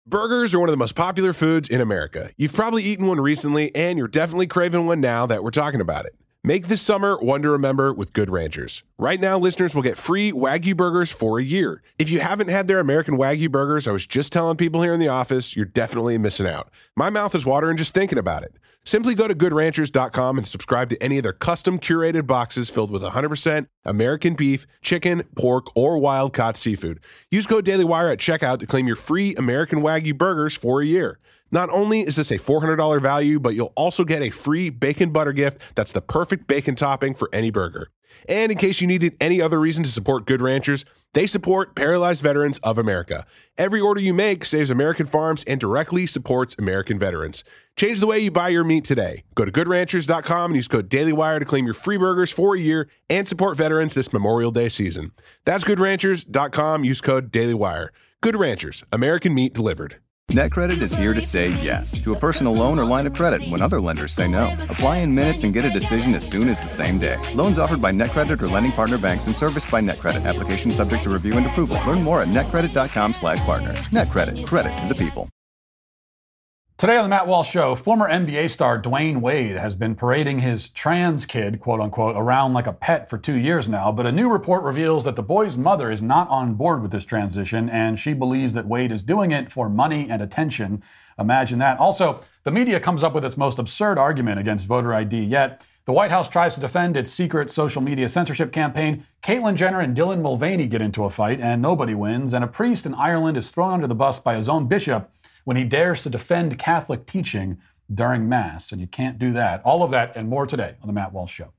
Burgers are one of the most popular foods in America. You've probably eaten one recently, and you're definitely craving one now that we're talking about it. Make this summer one to remember with Good Ranchers. Right now, listeners will get free Wagyu burgers for a year. If you haven't had their American Wagyu burgers, I was just telling people here in the office, you're definitely missing out. My mouth is watering just thinking about it. Simply go to goodranchers.com and subscribe to any of their custom curated boxes filled with 100% American beef, chicken, pork, or wild-caught seafood. Use code DailyWire at checkout to claim your free American Wagyu burgers for a year. Not only is this a $400 value, but you'll also get a free bacon butter gift that's the perfect bacon topping for any burger. And in case you needed any other reason to support Good Ranchers, they support Paralyzed Veterans of America. Every order you make saves American farms and directly supports American veterans. Change the way you buy your meat today. Go to goodranchers.com and use code DailyWire to claim your free burgers for a year and support veterans this Memorial Day season. That's goodranchers.com. Use code DailyWire. Good Ranchers, American meat delivered. NetCredit is here to say yes to a personal loan or line of credit when other lenders say no. Apply in minutes and get a decision as soon as the same day. Loans offered by NetCredit or lending partner banks and serviced by NetCredit. Application subject to review and approval. Learn more at netcredit.com/partner. NetCredit. Credit to the people. Today on the Matt Walsh Show, former NBA star Dwayne Wade has been parading his trans kid, quote unquote, around like a pet for 2 years now. But a new report reveals that the boy's mother is not on board with this transition, and she believes that Wade is doing it for money and attention. Imagine that. Also, the media comes up with its most absurd argument against voter ID yet. The White House tries to defend its secret social media censorship campaign. Caitlyn Jenner and Dylan Mulvaney get into a fight, and nobody wins. And a priest in Ireland is thrown under the bus by his own bishop when he dares to defend Catholic teaching during Mass. And you can't do that. All of that and more today on The Matt Walsh Show.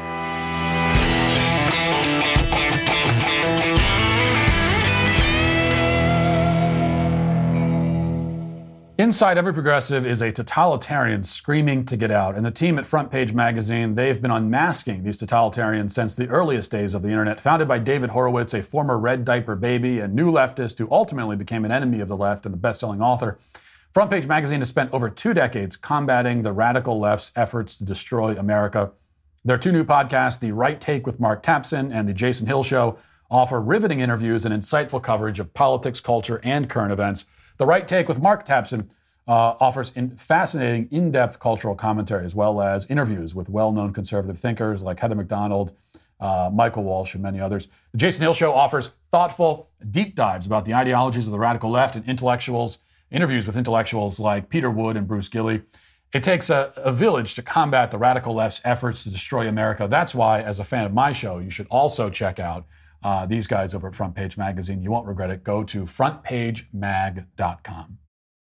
Inside every progressive is a totalitarian screaming to get out. And the team at Front Page Magazine, they've been unmasking these totalitarians since the earliest days of the internet. Founded by David Horowitz, a former red diaper baby and new leftist who ultimately became an enemy of the left and a best-selling author, Front Page Magazine has spent over 2 decades combating the radical left's efforts to destroy America. Their 2 new podcasts, The Right Take with Mark Tapson and The Jason Hill Show, offer riveting interviews and insightful coverage of politics, culture, and current events. The Right Take with Mark Tapson offers fascinating, in-depth cultural commentary, as well as interviews with well-known conservative thinkers like Heather McDonald, Michael Walsh, and many others. The Jason Hill Show offers thoughtful, deep dives about the ideologies of the radical left and interviews with intellectuals like Peter Wood and Bruce Gilley. It takes a village to combat the radical left's efforts to destroy America. That's why, as a fan of my show, you should also check out these guys over at Front Page Magazine. You won't regret it. Go to frontpagemag.com.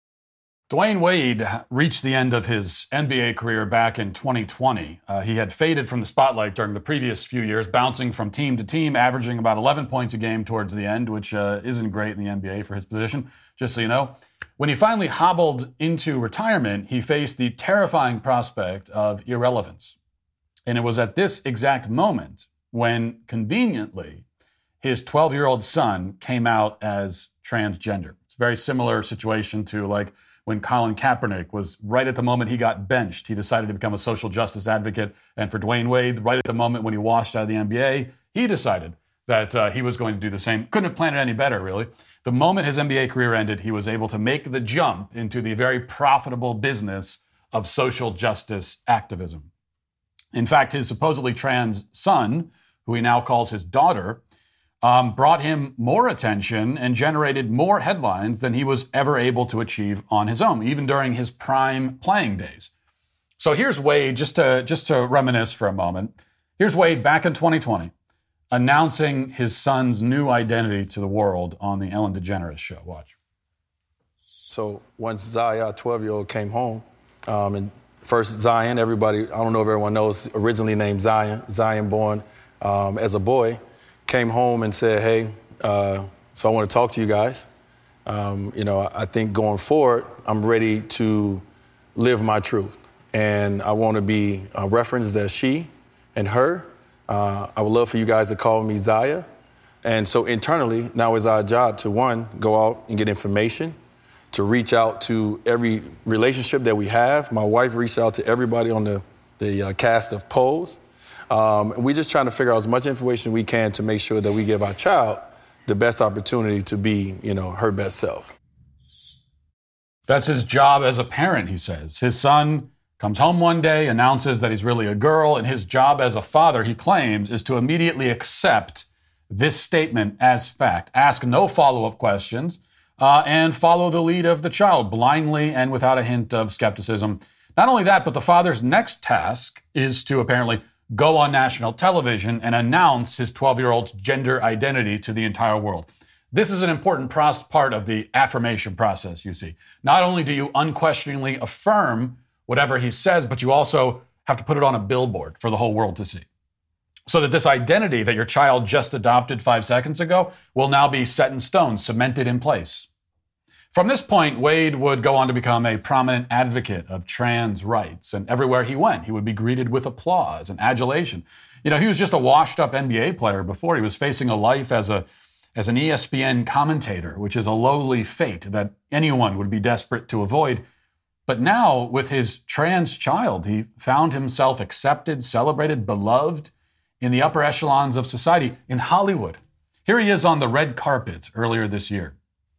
Dwayne Wade reached the end of his NBA career back in 2020. He had faded from the spotlight during the previous few years, bouncing from team to team, averaging about 11 points a game towards the end, which isn't great in the NBA for his position, just so you know. When he finally hobbled into retirement, he faced the terrifying prospect of irrelevance. And it was at this exact moment when, conveniently, his 12-year-old son came out as transgender. It's a very similar situation to like when Colin Kaepernick was right at the moment he got benched, he decided to become a social justice advocate. And for Dwayne Wade, right at the moment when he washed out of the NBA, he decided that he was going to do the same. Couldn't have planned it any better, really. The moment his NBA career ended, he was able to make the jump into the very profitable business of social justice activism. In fact, his supposedly trans son, who he now calls his daughter, brought him more attention and generated more headlines than he was ever able to achieve on his own, even during his prime playing days. So here's Wade, just to reminisce for a moment. Here's Wade back in 2020, announcing his son's new identity to the world on the Ellen DeGeneres show. Watch. So once Zaya, 12-year-old, came home, and first Zion, everybody, I don't know if everyone knows, originally named Zion born as a boy, came home and said, hey, so I want to talk to you guys. I think going forward, I'm ready to live my truth. And I want to be referenced as she and her. I would love for you guys to call me Zaya. And so internally, now it's our job to, one, go out and get information, to reach out to every relationship that we have. My wife reached out to everybody on the cast of Pose. We're just trying to figure out as much information we can to make sure that we give our child the best opportunity to be, her best self. That's his job as a parent, he says. His son comes home one day, announces that he's really a girl, and his job as a father, he claims, is to immediately accept this statement as fact, ask no follow-up questions, and follow the lead of the child blindly and without a hint of skepticism. Not only that, but the father's next task is to apparently go on national television and announce his 12-year-old's gender identity to the entire world. This is an important part of the affirmation process, you see. Not only do you unquestioningly affirm whatever he says, but you also have to put it on a billboard for the whole world to see. So that this identity that your child just adopted 5 seconds ago will now be set in stone, cemented in place. From this point, Wade would go on to become a prominent advocate of trans rights, and everywhere he went, he would be greeted with applause and adulation. You know, he was just a washed-up NBA player before. He was facing a life as an ESPN commentator, which is a lowly fate that anyone would be desperate to avoid. But now, with his trans child, he found himself accepted, celebrated, beloved in the upper echelons of society in Hollywood. Here he is on the red carpet earlier this year.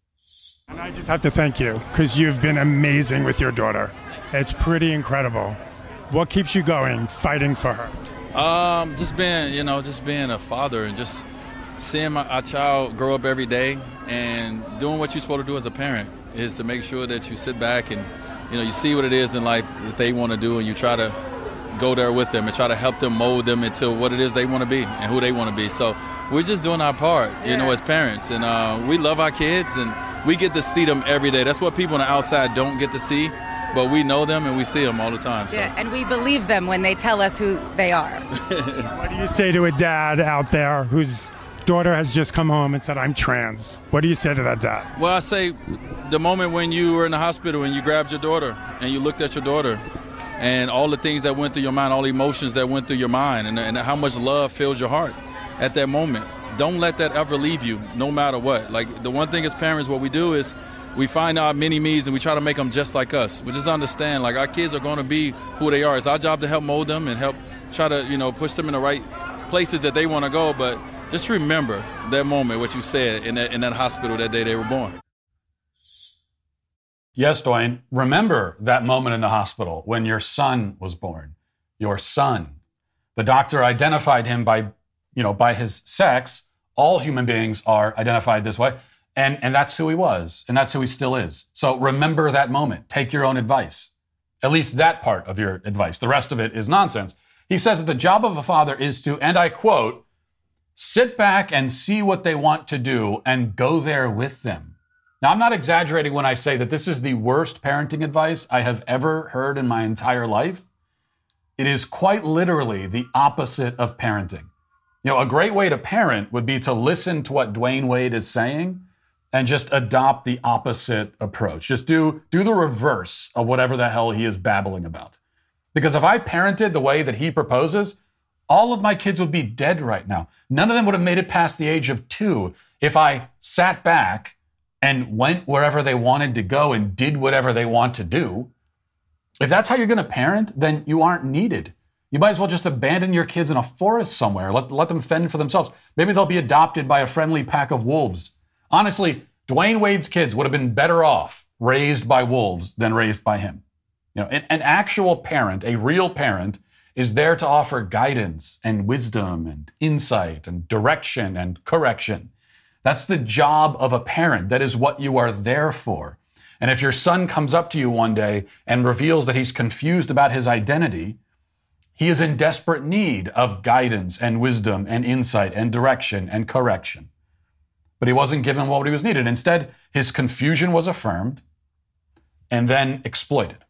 And I just have to thank you because you've been amazing with your daughter. It's pretty incredible. What keeps you going, fighting for her? Just being a father and just seeing our child grow up every day and doing what you're supposed to do as a parent is to make sure that you sit back and, you see what it is in life that they want to do and you try to go there with them and try to help them mold them into what it is they want to be and who they want to be. So we're just doing our part, as parents. And we love our kids and we get to see them every day. That's what people on the outside don't get to see, but we know them and we see them all the time. So. Yeah, and we believe them when they tell us who they are. What do you say to a dad out there whose daughter has just come home and said, I'm trans? What do you say to that dad? Well, I say the moment when you were in the hospital and you grabbed your daughter and you looked at your daughter and all the things that went through your mind, all the emotions that went through your mind and how much love filled your heart at that moment. Don't let that ever leave you, no matter what. Like, the one thing as parents, what we do is we find our mini-me's and we try to make them just like us. We just understand, like, our kids are going to be who they are. It's our job to help mold them and help try to, push them in the right places that they want to go. But just remember that moment, what you said in that hospital that day they were born. Yes, Dwayne, remember that moment in the hospital when your son was born. Your son. The doctor identified him by his sex. All human beings are identified this way. And that's who he was. And that's who he still is. So remember that moment. Take your own advice. At least that part of your advice. The rest of it is nonsense. He says that the job of a father is to, and I quote, sit back and see what they want to do and go there with them. Now, I'm not exaggerating when I say that this is the worst parenting advice I have ever heard in my entire life. It is quite literally the opposite of parenting. A great way to parent would be to listen to what Dwayne Wade is saying and just adopt the opposite approach. Just do the reverse of whatever the hell he is babbling about. Because if I parented the way that he proposes, all of my kids would be dead right now. None of them would have made it past the age of 2 if I sat back and went wherever they wanted to go and did whatever they want to do. If that's how you're going to parent, then you aren't needed. You might as well just abandon your kids in a forest somewhere. Let them fend for themselves. Maybe they'll be adopted by a friendly pack of wolves. Honestly, Dwayne Wade's kids would have been better off raised by wolves than raised by him. An actual parent, a real parent, is there to offer guidance and wisdom and insight and direction and correction. That's the job of a parent. That is what you are there for. And if your son comes up to you one day and reveals that he's confused about his identity, he is in desperate need of guidance and wisdom and insight and direction and correction. But he wasn't given what he was needed. Instead, his confusion was affirmed and then exploited.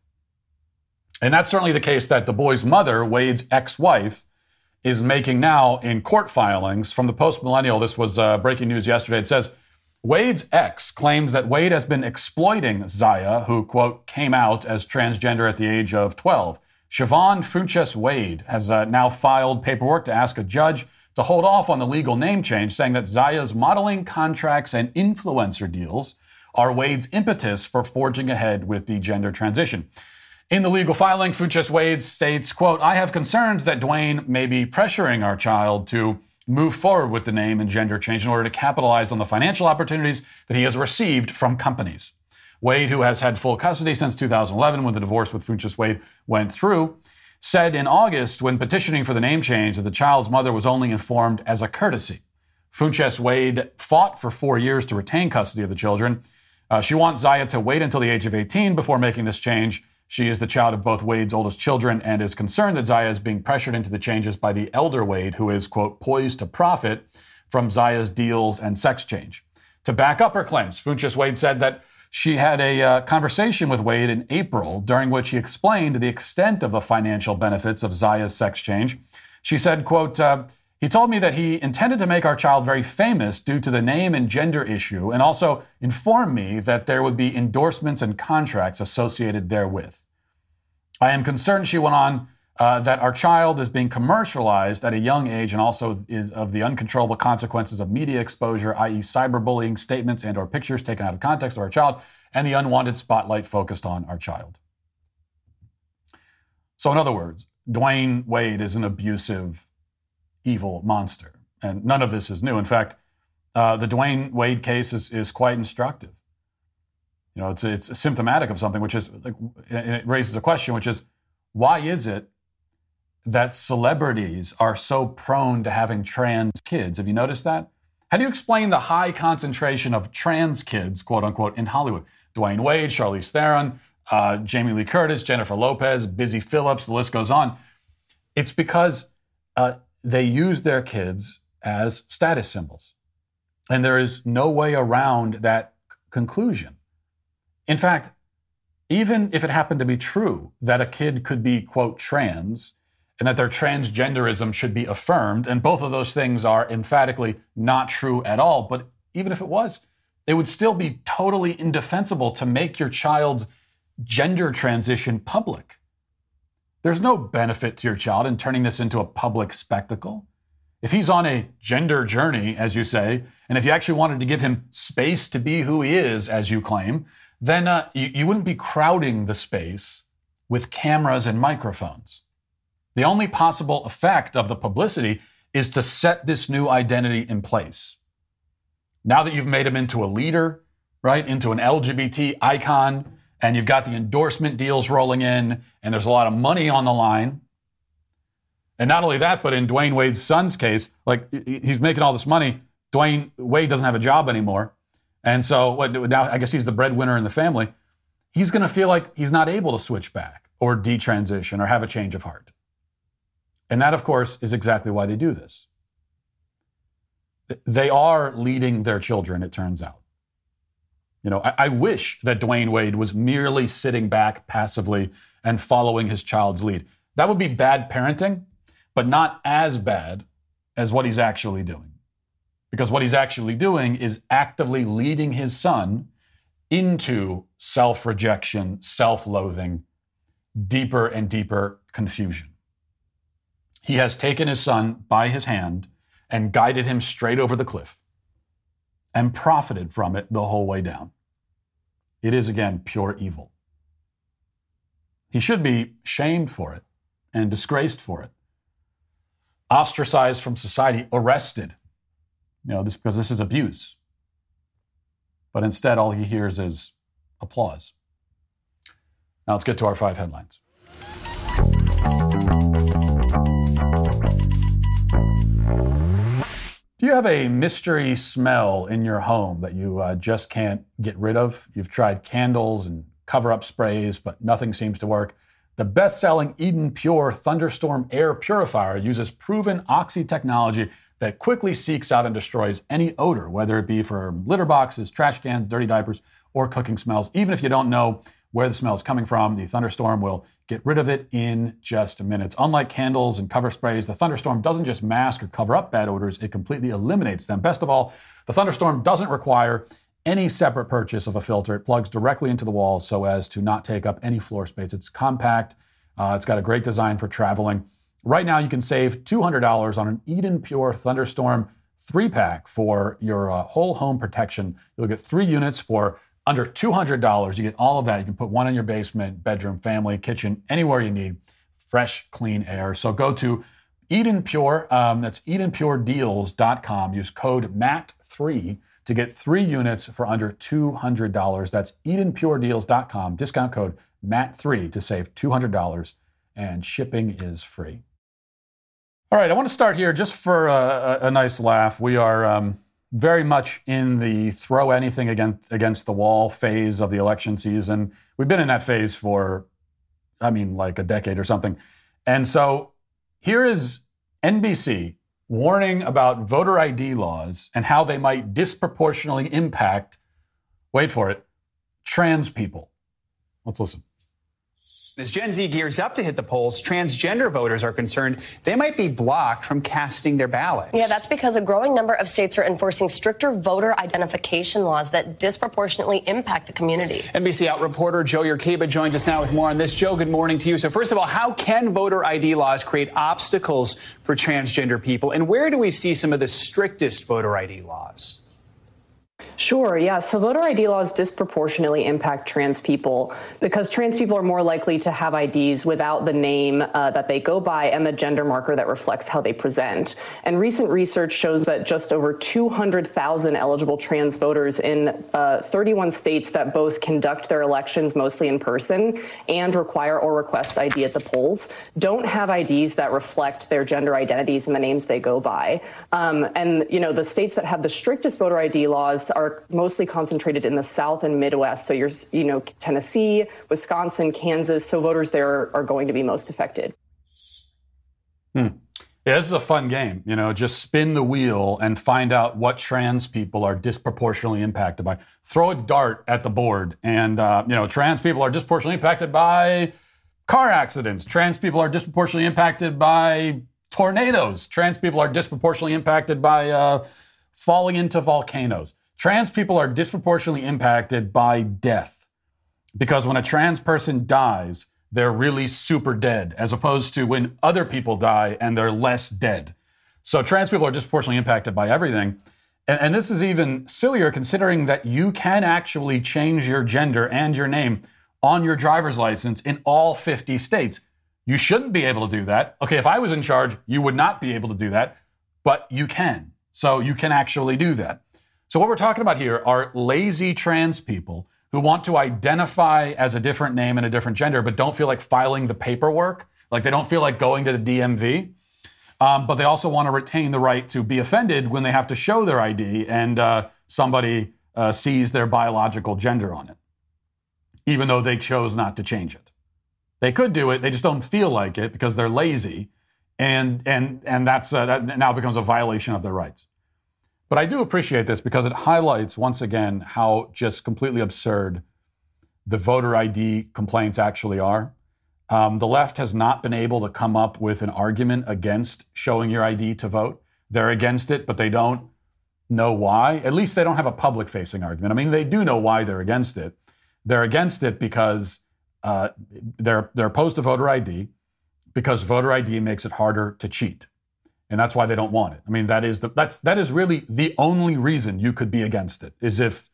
And that's certainly the case that the boy's mother, Wade's ex-wife, is making now in court filings from the Post-Millennial. This was breaking news yesterday. It says, Wade's ex claims that Wade has been exploiting Zaya, who, quote, came out as transgender at the age of 12. Siobhan Funches Wade has now filed paperwork to ask a judge to hold off on the legal name change, saying that Zaya's modeling contracts and influencer deals are Wade's impetus for forging ahead with the gender transition. In the legal filing, Funches Wade states, quote, I have concerns that Dwayne may be pressuring our child to move forward with the name and gender change in order to capitalize on the financial opportunities that he has received from companies. Wade, who has had full custody since 2011 when the divorce with Funchess Wade went through, said in August when petitioning for the name change that the child's mother was only informed as a courtesy. Funchess Wade fought for 4 years to retain custody of the children. She wants Zaya to wait until the age of 18 before making this change. She is the child of both Wade's oldest children and is concerned that Zaya is being pressured into the changes by the elder Wade, who is, quote, poised to profit from Zaya's deals and sex change. To back up her claims, Funchess Wade said that she had a conversation with Wade in April, during which he explained the extent of the financial benefits of Zaya's sex change. She said, quote, he told me that he intended to make our child very famous due to the name and gender issue, and also informed me that there would be endorsements and contracts associated therewith. I am concerned, she went on, that our child is being commercialized at a young age and also is of the uncontrollable consequences of media exposure, i.e. cyberbullying, statements and or pictures taken out of context of our child, and the unwanted spotlight focused on our child. So in other words, Dwyane Wade is an abusive, evil monster. And none of this is new. In fact, the Dwyane Wade case is quite instructive. You know, it's symptomatic of something, which is, like, it raises a question, which is, why is it that celebrities are so prone to having trans kids? Have you noticed that? How do you explain the high concentration of trans kids, quote unquote, in Hollywood? Dwyane Wade, Charlize Theron, Jamie Lee Curtis, Jennifer Lopez, Busy Phillips, the list goes on. It's because they use their kids as status symbols. And there is no way around that conclusion. In fact, even if it happened to be true that a kid could be, quote, trans, and that their transgenderism should be affirmed, and both of those things are emphatically not true at all, but even if it was, it would still be totally indefensible to make your child's gender transition public. There's no benefit to your child in turning this into a public spectacle. If he's on a gender journey, as you say, and if you actually wanted to give him space to be who he is, as you claim, then you wouldn't be crowding the space with cameras and microphones. The only possible effect of the publicity is to set this new identity in place. Now that you've made him into a leader, right, into an LGBT icon, and you've got the endorsement deals rolling in, and there's a lot of money on the line. And not only that, but in Dwyane Wade's son's case, like, he's making all this money. Dwyane Wade doesn't have a job anymore. And so now I guess he's the breadwinner in the family. He's going to feel like he's not able to switch back or detransition or have a change of heart. And that, of course, is exactly why they do this. They are leading their children, it turns out. You know, I wish that Dwyane Wade was merely sitting back passively and following his child's lead. That would be bad parenting, but not as bad as what he's actually doing. Because what he's actually doing is actively leading his son into self-rejection, self-loathing, deeper and deeper confusion. He has taken his son by his hand and guided him straight over the cliff and profited from it the whole way down. It is, again, pure evil. He should be shamed for it and disgraced for it, ostracized from society, arrested, because this is abuse. But instead, all he hears is applause. Now let's get to our 5 headlines. Do you have a mystery smell in your home that you just can't get rid of? You've tried candles and cover-up sprays, but nothing seems to work. The best-selling Eden Pure Thunderstorm Air Purifier uses proven oxy technology that quickly seeks out and destroys any odor, whether it be from litter boxes, trash cans, dirty diapers, or cooking smells. Even if you don't know where the smell is coming from, the Thunderstorm will get rid of it in just minutes. Unlike candles and cover sprays, the Thunderstorm doesn't just mask or cover up bad odors, it completely eliminates them. Best of all, the Thunderstorm doesn't require any separate purchase of a filter. It plugs directly into the wall so as to not take up any floor space. It's compact. It's got a great design for traveling. Right now, you can save $200 on an Eden Pure Thunderstorm 3-pack for your whole home protection. You'll get 3 units for under $200. You get all of that. You can put one in your basement, bedroom, family, kitchen, anywhere you need fresh, clean air. So go to Eden Pure. That's EdenPureDeals.com. Use code MATT3 to to get 3 units for under $200. That's EdenPureDeals.com. Discount code MATT3 to save $200, and shipping is free. All right, I want to start here just for a nice laugh. We are very much in the throw anything against the wall phase of the election season. We've been in that phase for, like a decade or something. And so here is NBC warning about voter ID laws and how they might disproportionately impact, wait for it, trans people. Let's listen. As Gen Z gears up to hit the polls, transgender voters are concerned they might be blocked from casting their ballots. Yeah, that's because a growing number of states are enforcing stricter voter identification laws that disproportionately impact the community. NBC Out reporter Joe Yerkeba joins us now with more on this. Joe, good morning to you. So first of all, how can voter ID laws create obstacles for transgender people? And where do we see some of the strictest voter ID laws? Sure, yeah. So voter ID laws disproportionately impact trans people because trans people are more likely to have IDs without the name that they go by and the gender marker that reflects how they present. And recent research shows that just over 200,000 eligible trans voters in 31 states that both conduct their elections mostly in person and require or request ID at the polls don't have IDs that reflect their gender identities and the names they go by. And, the states that have the strictest voter ID laws are mostly concentrated in the South and Midwest. So you're, Tennessee, Wisconsin, Kansas. So voters there are going to be most affected. Yeah, this is a fun game. Just spin the wheel and find out what trans people are disproportionately impacted by. Throw a dart at the board, and trans people are disproportionately impacted by car accidents. Trans people are disproportionately impacted by tornadoes. Trans people are disproportionately impacted by falling into volcanoes. Trans people are disproportionately impacted by death because when a trans person dies, they're really super dead, as opposed to when other people die and they're less dead. So trans people are disproportionately impacted by everything. And this is even sillier considering that you can actually change your gender and your name on your driver's license in all 50 states. You shouldn't be able to do that. Okay, if I was in charge, you would not be able to do that, but you can. So you can actually do that. So what we're talking about here are lazy trans people who want to identify as a different name and a different gender, but don't feel like filing the paperwork. Like they don't feel like going to the DMV. But they also want to retain the right to be offended when they have to show their ID and somebody sees their biological gender on it, even though they chose not to change it. They could do it, they just don't feel like it because they're lazy, and that now becomes a violation of their rights. But I do appreciate this because it highlights, once again, how just completely absurd the voter ID complaints actually are. The left has not been able to come up with an argument against showing your ID to vote. They're against it, but they don't know why. At least they don't have a public-facing argument. I mean, they do know why they're against it. They're against it because they're opposed to voter ID, because voter ID makes it harder to cheat. And that's why they don't want it. I mean, that is really the only reason you could be against it, is if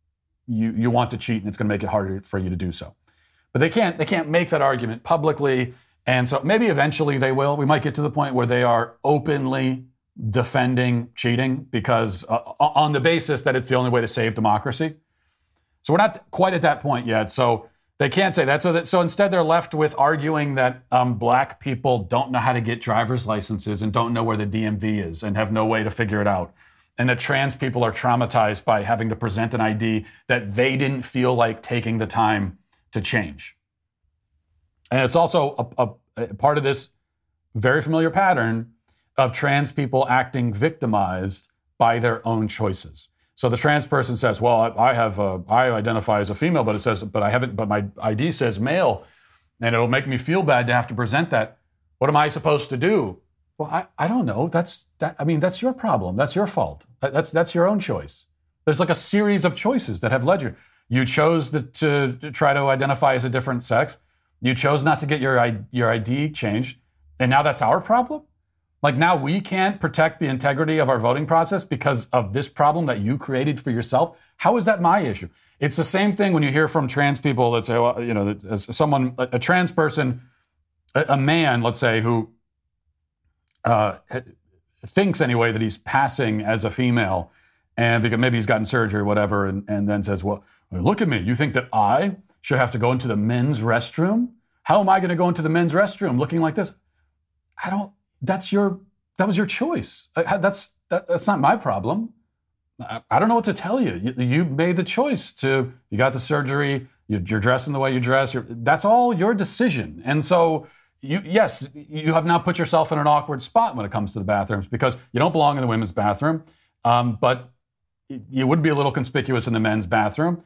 you want to cheat and it's going to make it harder for you to do so. But they can't make that argument publicly. And so maybe eventually they will. We might get to the point where they are openly defending cheating because on the basis that it's the only way to save democracy. So we're not quite at that point yet. So they can't say that. So instead they're left with arguing that black people don't know how to get driver's licenses and don't know where the DMV is and have no way to figure it out. And that trans people are traumatized by having to present an ID that they didn't feel like taking the time to change. And it's also a part of this very familiar pattern of trans people acting victimized by their own choices. So the trans person says, well, I identify as a female, but my ID says male, and it'll make me feel bad to have to present that. What am I supposed to do? Well, I don't know. That's your problem. That's your fault. That's your own choice. There's like a series of choices that have led you. You chose to try to identify as a different sex. You chose not to get your ID changed. And now that's our problem? Like now we can't protect the integrity of our voting process because of this problem that you created for yourself? How is that my issue? It's the same thing when you hear from trans people that say, well, as someone, a trans person, a man, let's say, who thinks anyway that he's passing as a female, and because maybe he's gotten surgery or whatever, and then says, well, look at me. You think that I should have to go into the men's restroom? How am I going to go into the men's restroom looking like this? That was your choice. That's not my problem. I don't know what to tell you. You made the choice you got the surgery, you're dressing the way you dress. That's all your decision. And so, you have now put yourself in an awkward spot when it comes to the bathrooms because you don't belong in the women's bathroom, but you would be a little conspicuous in the men's bathroom.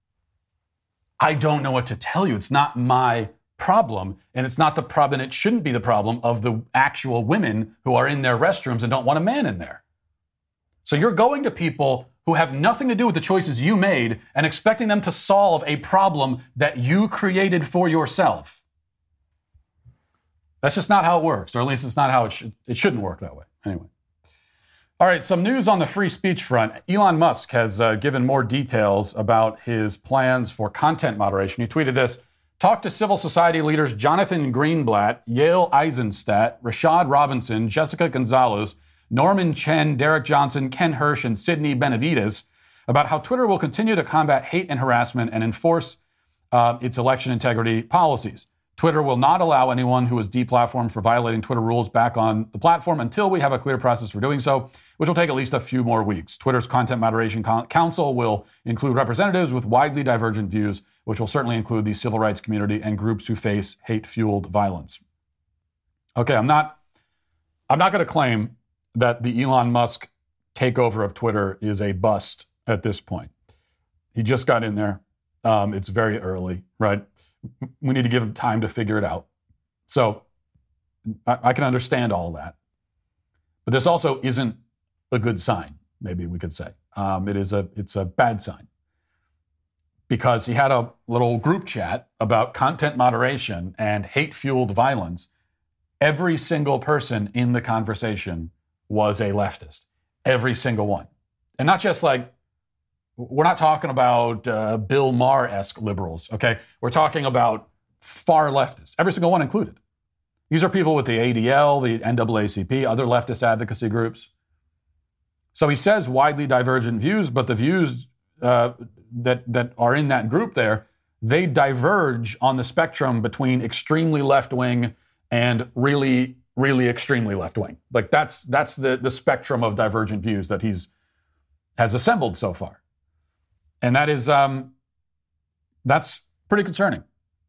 I don't know what to tell you. It's not my problem, and it's not the problem, and it shouldn't be the problem of the actual women who are in their restrooms and don't want a man in there. So you're going to people who have nothing to do with the choices you made and expecting them to solve a problem that you created for yourself. That's just not how it works, or at least it's not how it shouldn't work that way. Anyway. All right, some news on the free speech front. Elon Musk has given more details about his plans for content moderation. He tweeted this: talk to civil society leaders Jonathan Greenblatt, Yael Eisenstadt, Rashad Robinson, Jessica Gonzalez, Norman Chen, Derek Johnson, Ken Hirsch, and Sidney Benavides about how Twitter will continue to combat hate and harassment and enforce its election integrity policies. Twitter will not allow anyone who is deplatformed for violating Twitter rules back on the platform until we have a clear process for doing so, which will take at least a few more weeks. Twitter's Content Moderation Council will include representatives with widely divergent views, which will certainly include the civil rights community and groups who face hate-fueled violence. Okay, I'm not going to claim that the Elon Musk takeover of Twitter is a bust at this point. He just got in there. It's very early, right? We need to give him time to figure it out. So I can understand all that. But this also isn't a good sign, maybe we could say. It's a bad sign. Because he had a little group chat about content moderation and hate-fueled violence. Every single person in the conversation was a leftist. Every single one. And not just like, we're not talking about Bill Maher-esque liberals, okay? We're talking about far leftists, every single one included. These are people with the ADL, the NAACP, other leftist advocacy groups. So he says widely divergent views, but the views that are in that group there, they diverge on the spectrum between extremely left-wing and really, really extremely left-wing. Like that's the spectrum of divergent views that has assembled so far. And that is, that's pretty concerning.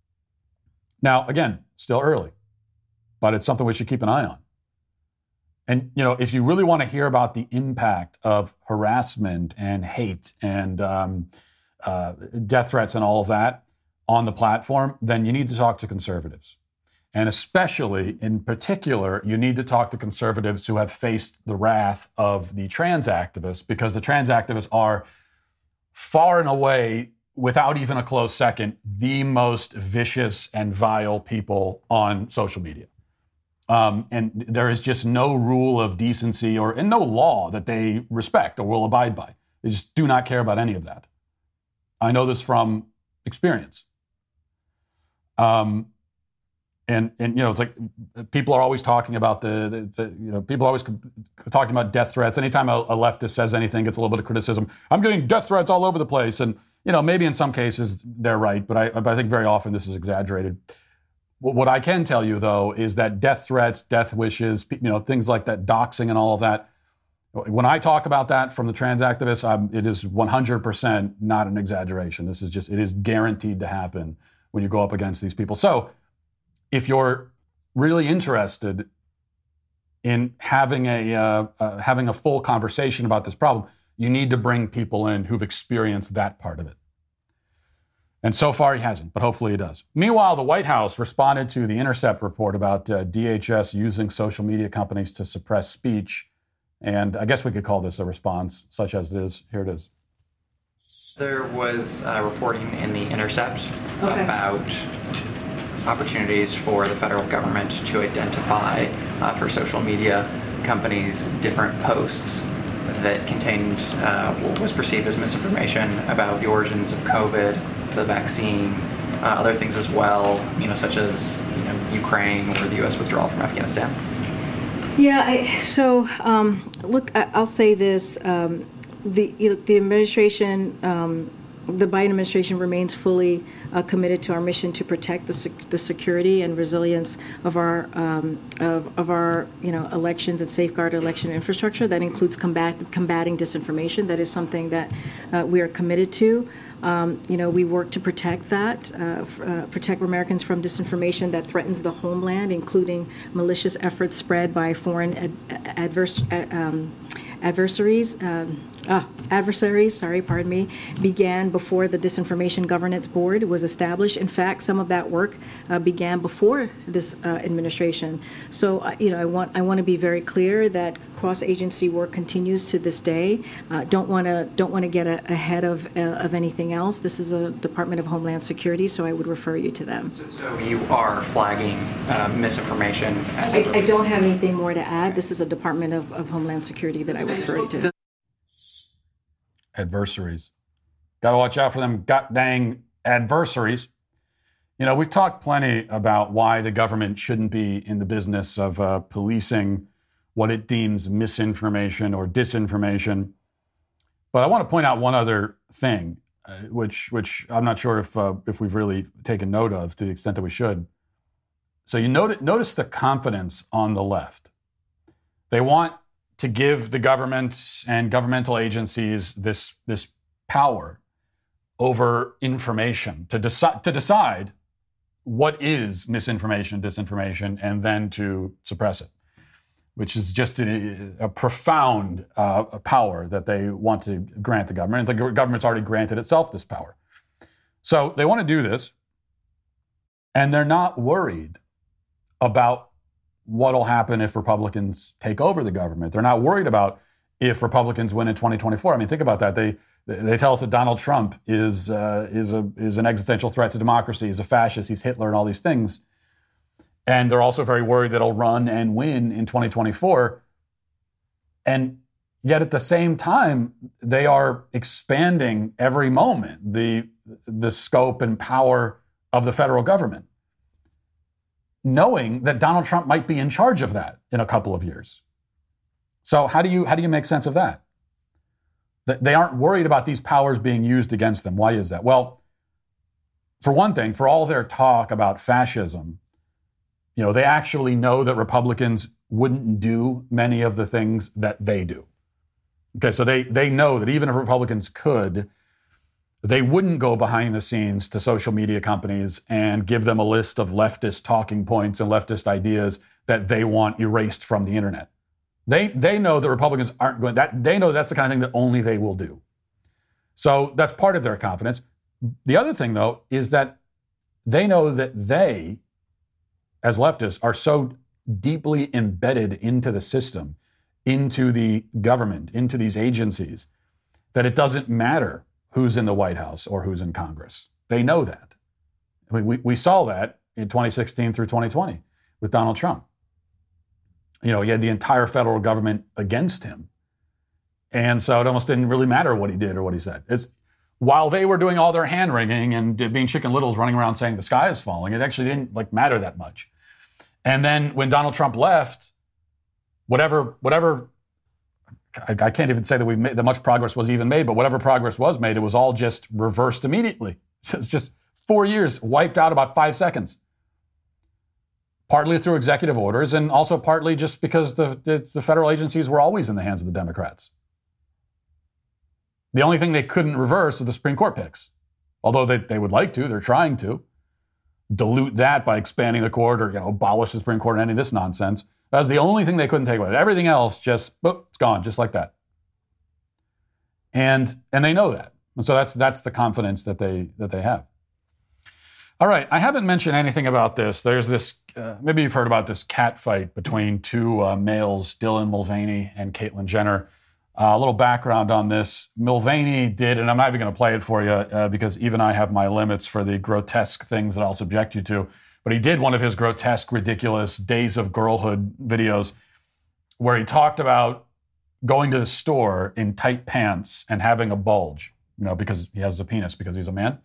Now, again, still early, but it's something we should keep an eye on. And, if you really want to hear about the impact of harassment and hate and death threats and all of that on the platform, then you need to talk to conservatives. And especially, in particular, you need to talk to conservatives who have faced the wrath of the trans activists, because the trans activists are far and away, without even a close second, the most vicious and vile people on social media. And there is just no rule of decency and no law that they respect or will abide by. They just do not care about any of that. I know this from experience. And it's like people are always talking about people are always talking about death threats. Anytime a leftist says anything, gets a little bit of criticism. I'm getting death threats all over the place. And, maybe in some cases they're right, but I think very often this is exaggerated. What I can tell you, though, is that death threats, death wishes, things like that, doxing and all of that, when I talk about that from the trans activists, it is 100% not an exaggeration. It is guaranteed to happen when you go up against these people. So, if you're really interested in having a full conversation about this problem, you need to bring people in who've experienced that part of it. And so far he hasn't, but hopefully he does. Meanwhile, the White House responded to the Intercept report about DHS using social media companies to suppress speech. And I guess we could call this a response, such as it is. Here it is. There was reporting in the Intercept about opportunities for the federal government to identify for social media companies different posts that contained what was perceived as misinformation about the origins of COVID, the vaccine, other things as well, such as Ukraine or the U.S. withdrawal from Afghanistan. Yeah, look, I'll say this. the administration, the Biden administration remains fully committed to our mission to protect the security and resilience of our elections and safeguard election infrastructure. That includes combating disinformation. That is something that we are committed to. We work to protect that, protect Americans from disinformation that threatens the homeland, including malicious efforts spread by foreign adversaries, began before the Disinformation Governance Board was established. In fact, some of that work began before this administration. So, I want to be very clear that cross-agency work continues to this day. Don't want to get ahead of anything else. This is a Department of Homeland Security, so I would refer you to them. So you are flagging misinformation? I don't have anything more to add. This is a Department of Homeland Security that I would refer you to. Adversaries. Got to watch out for them dang adversaries. We've talked plenty about why the government shouldn't be in the business of policing what it deems misinformation or disinformation. But I want to point out one other thing, which I'm not sure if we've really taken note of to the extent that we should. So you notice the confidence on the left. They want to give the government and governmental agencies this power over information to decide what is misinformation, disinformation, and then to suppress it, which is just a profound power that they want to grant the government. And the government's already granted itself this power. So they want to do this, and they're not worried about what'll happen if Republicans take over the government. They're not worried about if Republicans win in 2024. I mean, think about that. They tell us that Donald Trump is an existential threat to democracy. He's a fascist. He's Hitler and all these things. And they're also very worried that he'll run and win in 2024. And yet at the same time, they are expanding every moment the scope and power of the federal government, knowing that Donald Trump might be in charge of that in a couple of years. So how do you make sense of that? They aren't worried about these powers being used against them. Why is that? Well, for one thing, for all their talk about fascism, they actually know that Republicans wouldn't do many of the things that they do. Okay, so they know that even if Republicans could, they wouldn't go behind the scenes to social media companies and give them a list of leftist talking points and leftist ideas that they want erased from the internet. They know that Republicans aren't going that. They know that's the kind of thing that only they will do. So that's part of their confidence. The other thing, though, is that they know that they, as leftists, are so deeply embedded into the system, into the government, into these agencies, that it doesn't matter who's in the White House or who's in Congress. They know that. I mean, we saw that in 2016 through 2020 with Donald Trump. He had the entire federal government against him. And so it almost didn't really matter what he did or what he said. While they were doing all their hand-wringing and being Chicken Littles running around saying the sky is falling, it actually didn't matter that much. And then when Donald Trump left, whatever I can't even say that much progress was even made, but whatever progress was made, it was all just reversed immediately. It's just 4 years wiped out about 5 seconds. Partly through executive orders and also partly just because the federal agencies were always in the hands of the Democrats. The only thing they couldn't reverse are the Supreme Court picks. Although they would like to, they're trying to dilute that by expanding the court or abolish the Supreme Court and any of this nonsense. That was the only thing they couldn't take away. Everything else just, boop, it's gone, just like that. And they know that. And so that's the confidence that they have. All right, I haven't mentioned anything about this. There's this, maybe you've heard about this cat fight between two males, Dylan Mulvaney and Caitlyn Jenner. A little background on this. Mulvaney did, and I'm not even going to play it for you because even I have my limits for the grotesque things that I'll subject you to. But he did one of his grotesque, ridiculous Days of Girlhood videos where he talked about going to the store in tight pants and having a bulge, because he has a penis because he's a man.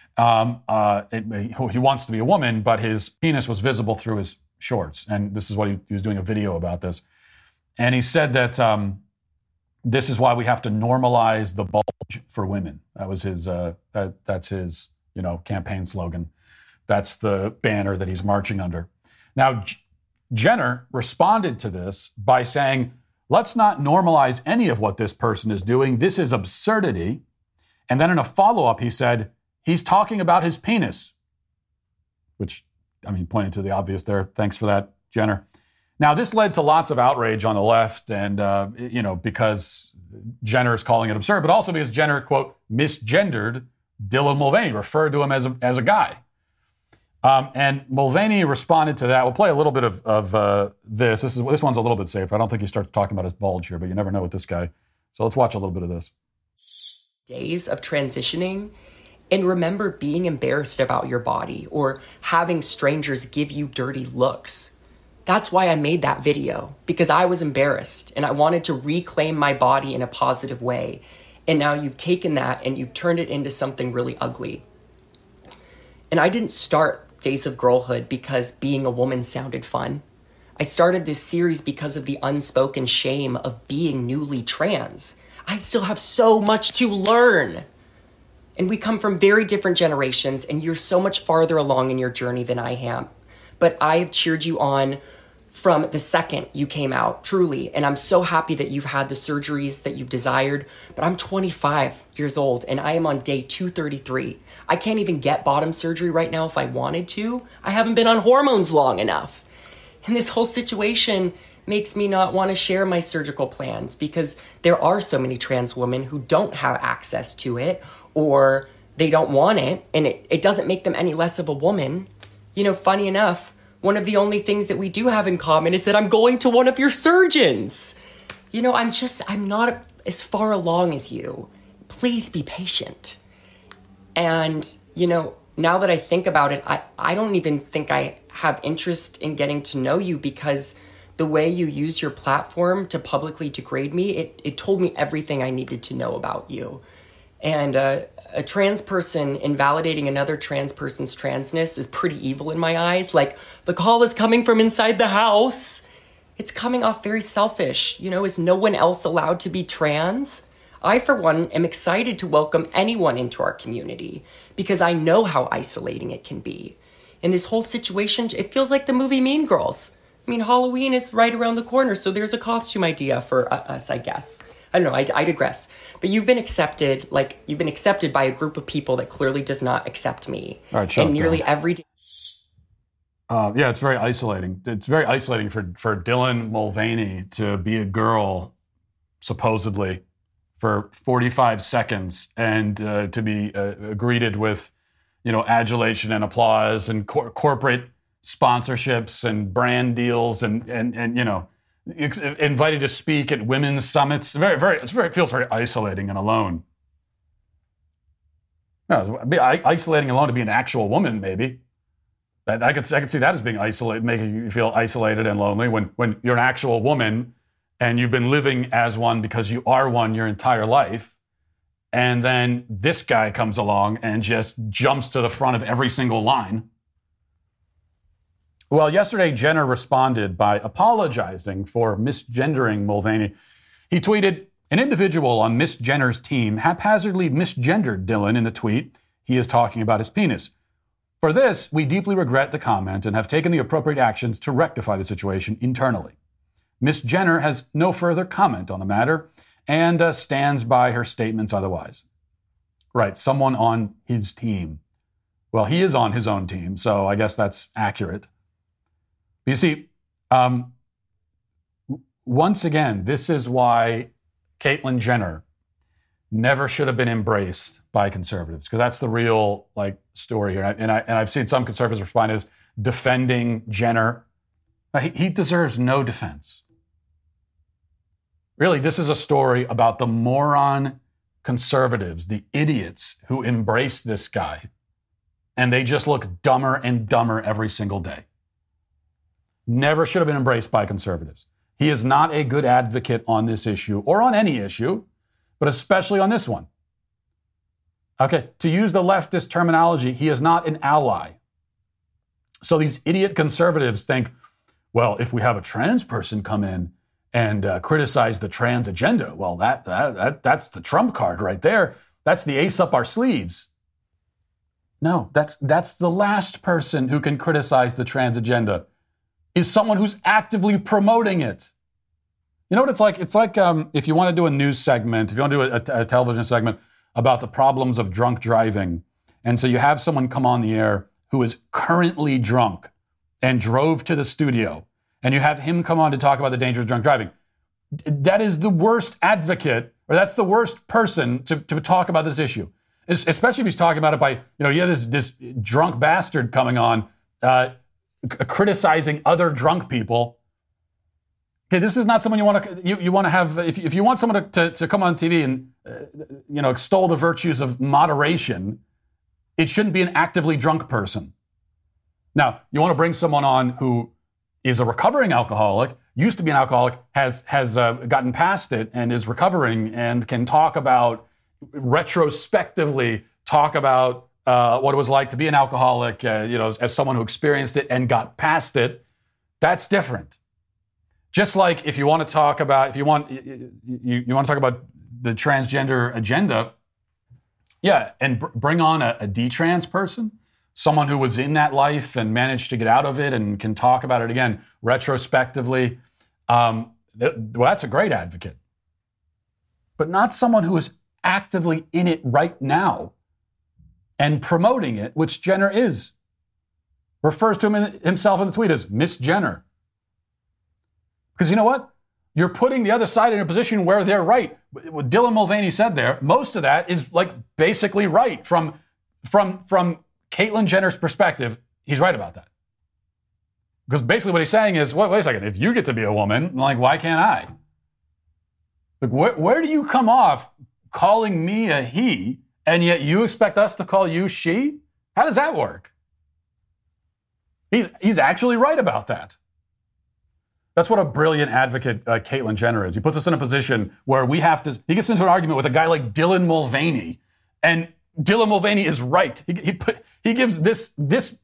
He wants to be a woman, but his penis was visible through his shorts. And this is what he was doing a video about this. And he said that this is why we have to normalize the bulge for women. That was his, that's his, campaign slogan. That's the banner that he's marching under. Now, Jenner responded to this by saying, let's not normalize any of what this person is doing. This is absurdity. And then in a follow-up, he said, he's talking about his penis, which, pointing to the obvious there. Thanks for that, Jenner. Now, this led to lots of outrage on the left and, because Jenner is calling it absurd, but also because Jenner, quote, misgendered Dylan Mulvaney, referred to him as a guy. And Mulvaney responded to that. We'll play a little bit of this. This one's a little bit safer. I don't think he starts talking about his bulge here, but you never know with this guy. So let's watch a little bit of this. Days of transitioning, and remember being embarrassed about your body or having strangers give you dirty looks. That's why I made that video, because I was embarrassed and I wanted to reclaim my body in a positive way. And now you've taken that and you've turned it into something really ugly. And I didn't start Days of Girlhood because being a woman sounded fun. I started this series because of the unspoken shame of being newly trans. I still have so much to learn. And we come from very different generations, and you're so much farther along in your journey than I am. But I have cheered you on from the second you came out, truly. And I'm so happy that you've had the surgeries that you've desired. But I'm 25 years old, and I am on day 233. I can't even get bottom surgery right now if I wanted to. I haven't been on hormones long enough. And this whole situation makes me not want to share my surgical plans because there are so many trans women who don't have access to it, or they don't want it, and it doesn't make them any less of a woman. Funny enough, one of the only things that we do have in common is that I'm going to one of your surgeons. I'm not as far along as you. Please be patient. And, now that I think about it, I don't even think I have interest in getting to know you, because the way you use your platform to publicly degrade me, it told me everything I needed to know about you. And a trans person invalidating another trans person's transness is pretty evil in my eyes. Like, the call is coming from inside the house. It's coming off very selfish. Is no one else allowed to be trans? I, for one, am excited to welcome anyone into our community because I know how isolating it can be. In this whole situation, it feels like the movie Mean Girls. Halloween is right around the corner, so there's a costume idea for us, I guess. I don't know, I digress. But you've been accepted by a group of people that clearly does not accept me. All right, and nearly every day. Yeah, it's very isolating. It's very isolating for Dylan Mulvaney to be a girl, supposedly, for 45 seconds and to be greeted with, adulation and applause and corporate sponsorships and brand deals and invited to speak at women's summits. It feels very isolating and alone. No, isolating alone to be an actual woman, maybe. I could see that as being isolated, making you feel isolated and lonely when you're an actual woman and you've been living as one because you are one your entire life. And then this guy comes along and just jumps to the front of every single line. Well, yesterday, Jenner responded by apologizing for misgendering Mulvaney. He tweeted, an individual on Miss Jenner's team haphazardly misgendered Dylan in the tweet. He is talking about his penis. For this, we deeply regret the comment and have taken the appropriate actions to rectify the situation internally. Miss Jenner has no further comment on the matter and stands by her statements otherwise. Right, someone on his team. Well, he is on his own team, so I guess that's accurate. But you see, once again, this is why Caitlyn Jenner never should have been embraced by conservatives, because that's the real story here. And I've seen some conservatives respond as defending Jenner. He deserves no defense. Really, this is a story about the moron conservatives, the idiots who embrace this guy, and they just look dumber and dumber every single day. Never should have been embraced by conservatives. He is not a good advocate on this issue or on any issue, but especially on this one. Okay, to use the leftist terminology, he is not an ally. So these idiot conservatives think, well, if we have a trans person come in and criticize the trans agenda. Well, that's the trump card right there. That's the ace up our sleeves. No, that's the last person who can criticize the trans agenda is someone who's actively promoting it. You know what it's like? It's like if you want to do a news segment, if you want to do a television segment about the problems of drunk driving, and so you have someone come on the air who is currently drunk and drove to the studio, and you have him come on to talk about the dangers of drunk driving. That is the worst advocate, or that's the worst person to talk about this issue. Especially if he's talking about it by, you have this drunk bastard coming on, criticizing other drunk people. Okay, this is not someone you want to have. If you want someone to come on TV and extol the virtues of moderation, it shouldn't be an actively drunk person. Now, you want to bring someone on who is a recovering alcoholic, used to be an alcoholic, has gotten past it and is recovering and can talk about, retrospectively talk about what it was like to be an alcoholic, as someone who experienced it and got past it. That's different. Just like if you want to talk about, you want to talk about the transgender agenda, and bring on a detrans person, someone who was in that life and managed to get out of it and can talk about it again retrospectively. That's a great advocate. But not someone who is actively in it right now and promoting it, which Jenner is. Refers to himself in the tweet as Miss Jenner. Because you know what? You're putting the other side in a position where they're right. What Dylan Mulvaney said there, most of that is basically right. From Caitlyn Jenner's perspective, he's right about that. Because basically what he's saying is, wait a second, if you get to be a woman, why can't I? Where do you come off calling me a he, and yet you expect us to call you she? How does that work? He's actually right about that. That's what a brilliant advocate Caitlyn Jenner is. He puts us in a position where he gets into an argument with a guy like Dylan Mulvaney, and Dylan Mulvaney is right. He gives this,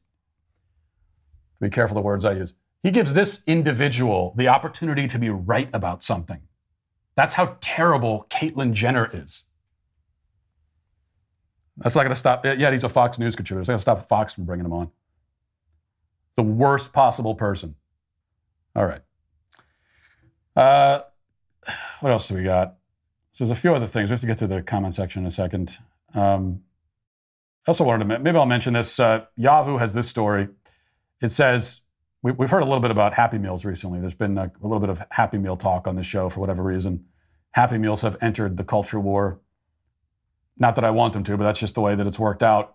be careful the words I use. He gives this individual the opportunity to be right about something. That's how terrible Caitlyn Jenner is. That's not going to stop. Yeah, he's a Fox News contributor. It's not going to stop Fox from bringing him on. The worst possible person. All right. What else do we got? So there's a few other things. We have to get to the comment section in a second. I also wanted to, maybe I'll mention this. Yahoo has this story. It says, we've heard a little bit about Happy Meals recently. There's been a little bit of Happy Meal talk on this show for whatever reason. Happy Meals have entered the culture war. Not that I want them to, but that's just the way that it's worked out.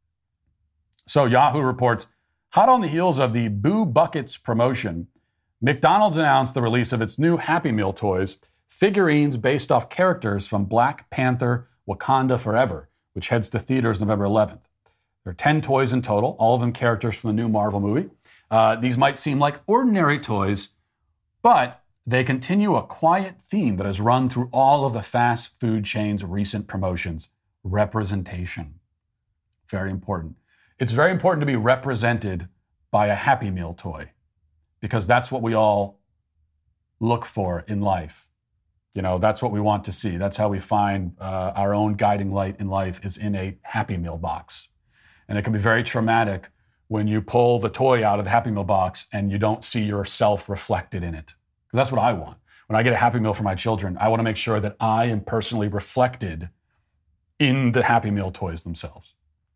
So Yahoo reports, hot on the heels of the Boo Buckets promotion, McDonald's announced the release of its new Happy Meal toys, figurines based off characters from Black Panther Wakanda Forever, which heads to theaters November 11th. There are 10 toys in total, all of them characters from the new Marvel movie. These might seem like ordinary toys, but they continue a quiet theme that has run through all of the fast food chains' recent promotions: representation. Very important. It's very important to be represented by a Happy Meal toy, because that's what we all look for in life. That's what we want to see. That's how we find our own guiding light in life, is in a Happy Meal box. And it can be very traumatic when you pull the toy out of the Happy Meal box and you don't see yourself reflected in it. Because that's what I want. When I get a Happy Meal for my children, I want to make sure that I am personally reflected in the Happy Meal toys themselves.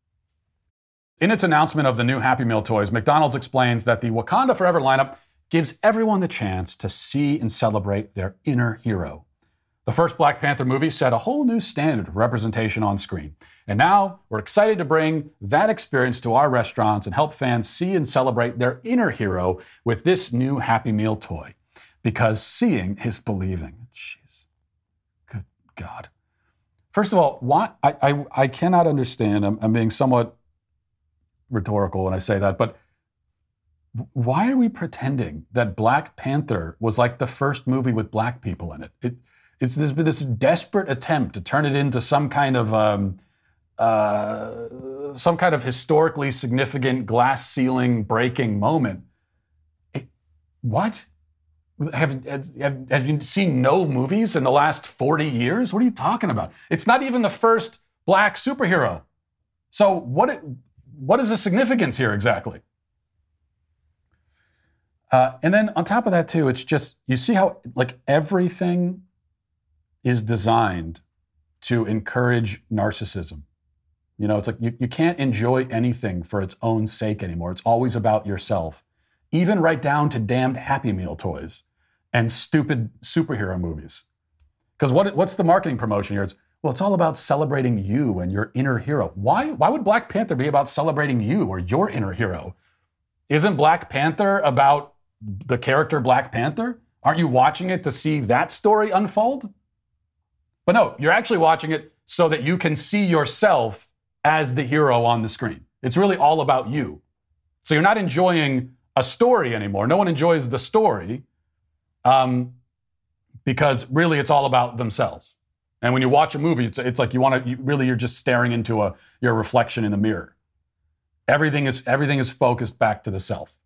In its announcement of the new Happy Meal toys, McDonald's explains that the Wakanda Forever lineup gives everyone the chance to see and celebrate their inner hero. The first Black Panther movie set a whole new standard of representation on screen. And now we're excited to bring that experience to our restaurants and help fans see and celebrate their inner hero with this new Happy Meal toy. Because seeing is believing. Jeez. Good God. First of all, why I cannot understand, I'm being somewhat rhetorical when I say that, but why are we pretending that Black Panther was like the first movie with black people in it? It's this desperate attempt to turn it into some kind of historically significant glass ceiling breaking moment. What? Have you seen no movies in the last 40 years? What are you talking about? It's not even the first black superhero. So what is the significance here exactly? And then on top of that too, it's just, you see how like everything is designed to encourage narcissism. You know, it's like you can't enjoy anything for its own sake anymore. It's always about yourself. Even right down to damned Happy Meal toys and stupid superhero movies. Because what's the marketing promotion here? It's all about celebrating you and your inner hero. Why would Black Panther be about celebrating you or your inner hero? Isn't Black Panther about the character Black Panther? Aren't you watching it to see that story unfold? But no, you're actually watching it so that you can see yourself as the hero on the screen. It's really all about you. So you're not enjoying a story anymore. No one enjoys the story because really it's all about themselves. And when you watch a movie, it's like you're just staring into your reflection in the mirror. Everything is focused back to the self.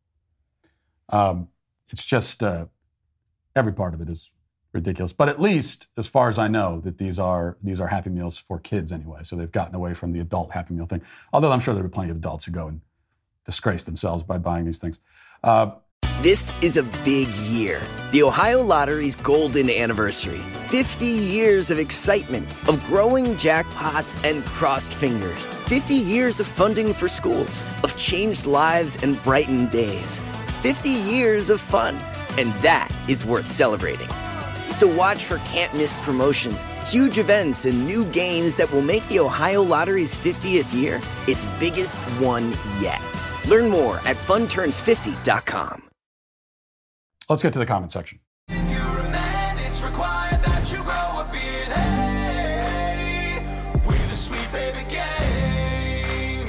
It's just every part of it is ridiculous. But at least, as far as I know, that these are Happy Meals for kids anyway. So they've gotten away from the adult Happy Meal thing. Although I'm sure there are plenty of adults who go and disgrace themselves by buying these things. This is a big year. The Ohio Lottery's golden anniversary. 50 years of excitement, of growing jackpots and crossed fingers. 50 years of funding for schools, of changed lives and brightened days. 50 years of fun, and that is worth celebrating. So watch for can't-miss promotions, huge events, and new games that will make the Ohio Lottery's 50th year its biggest one yet. Learn more at funturns50.com. Let's get to the comment section. If you're a man, it's required that you grow a beard. Hey, we're the Sweet Baby Gang.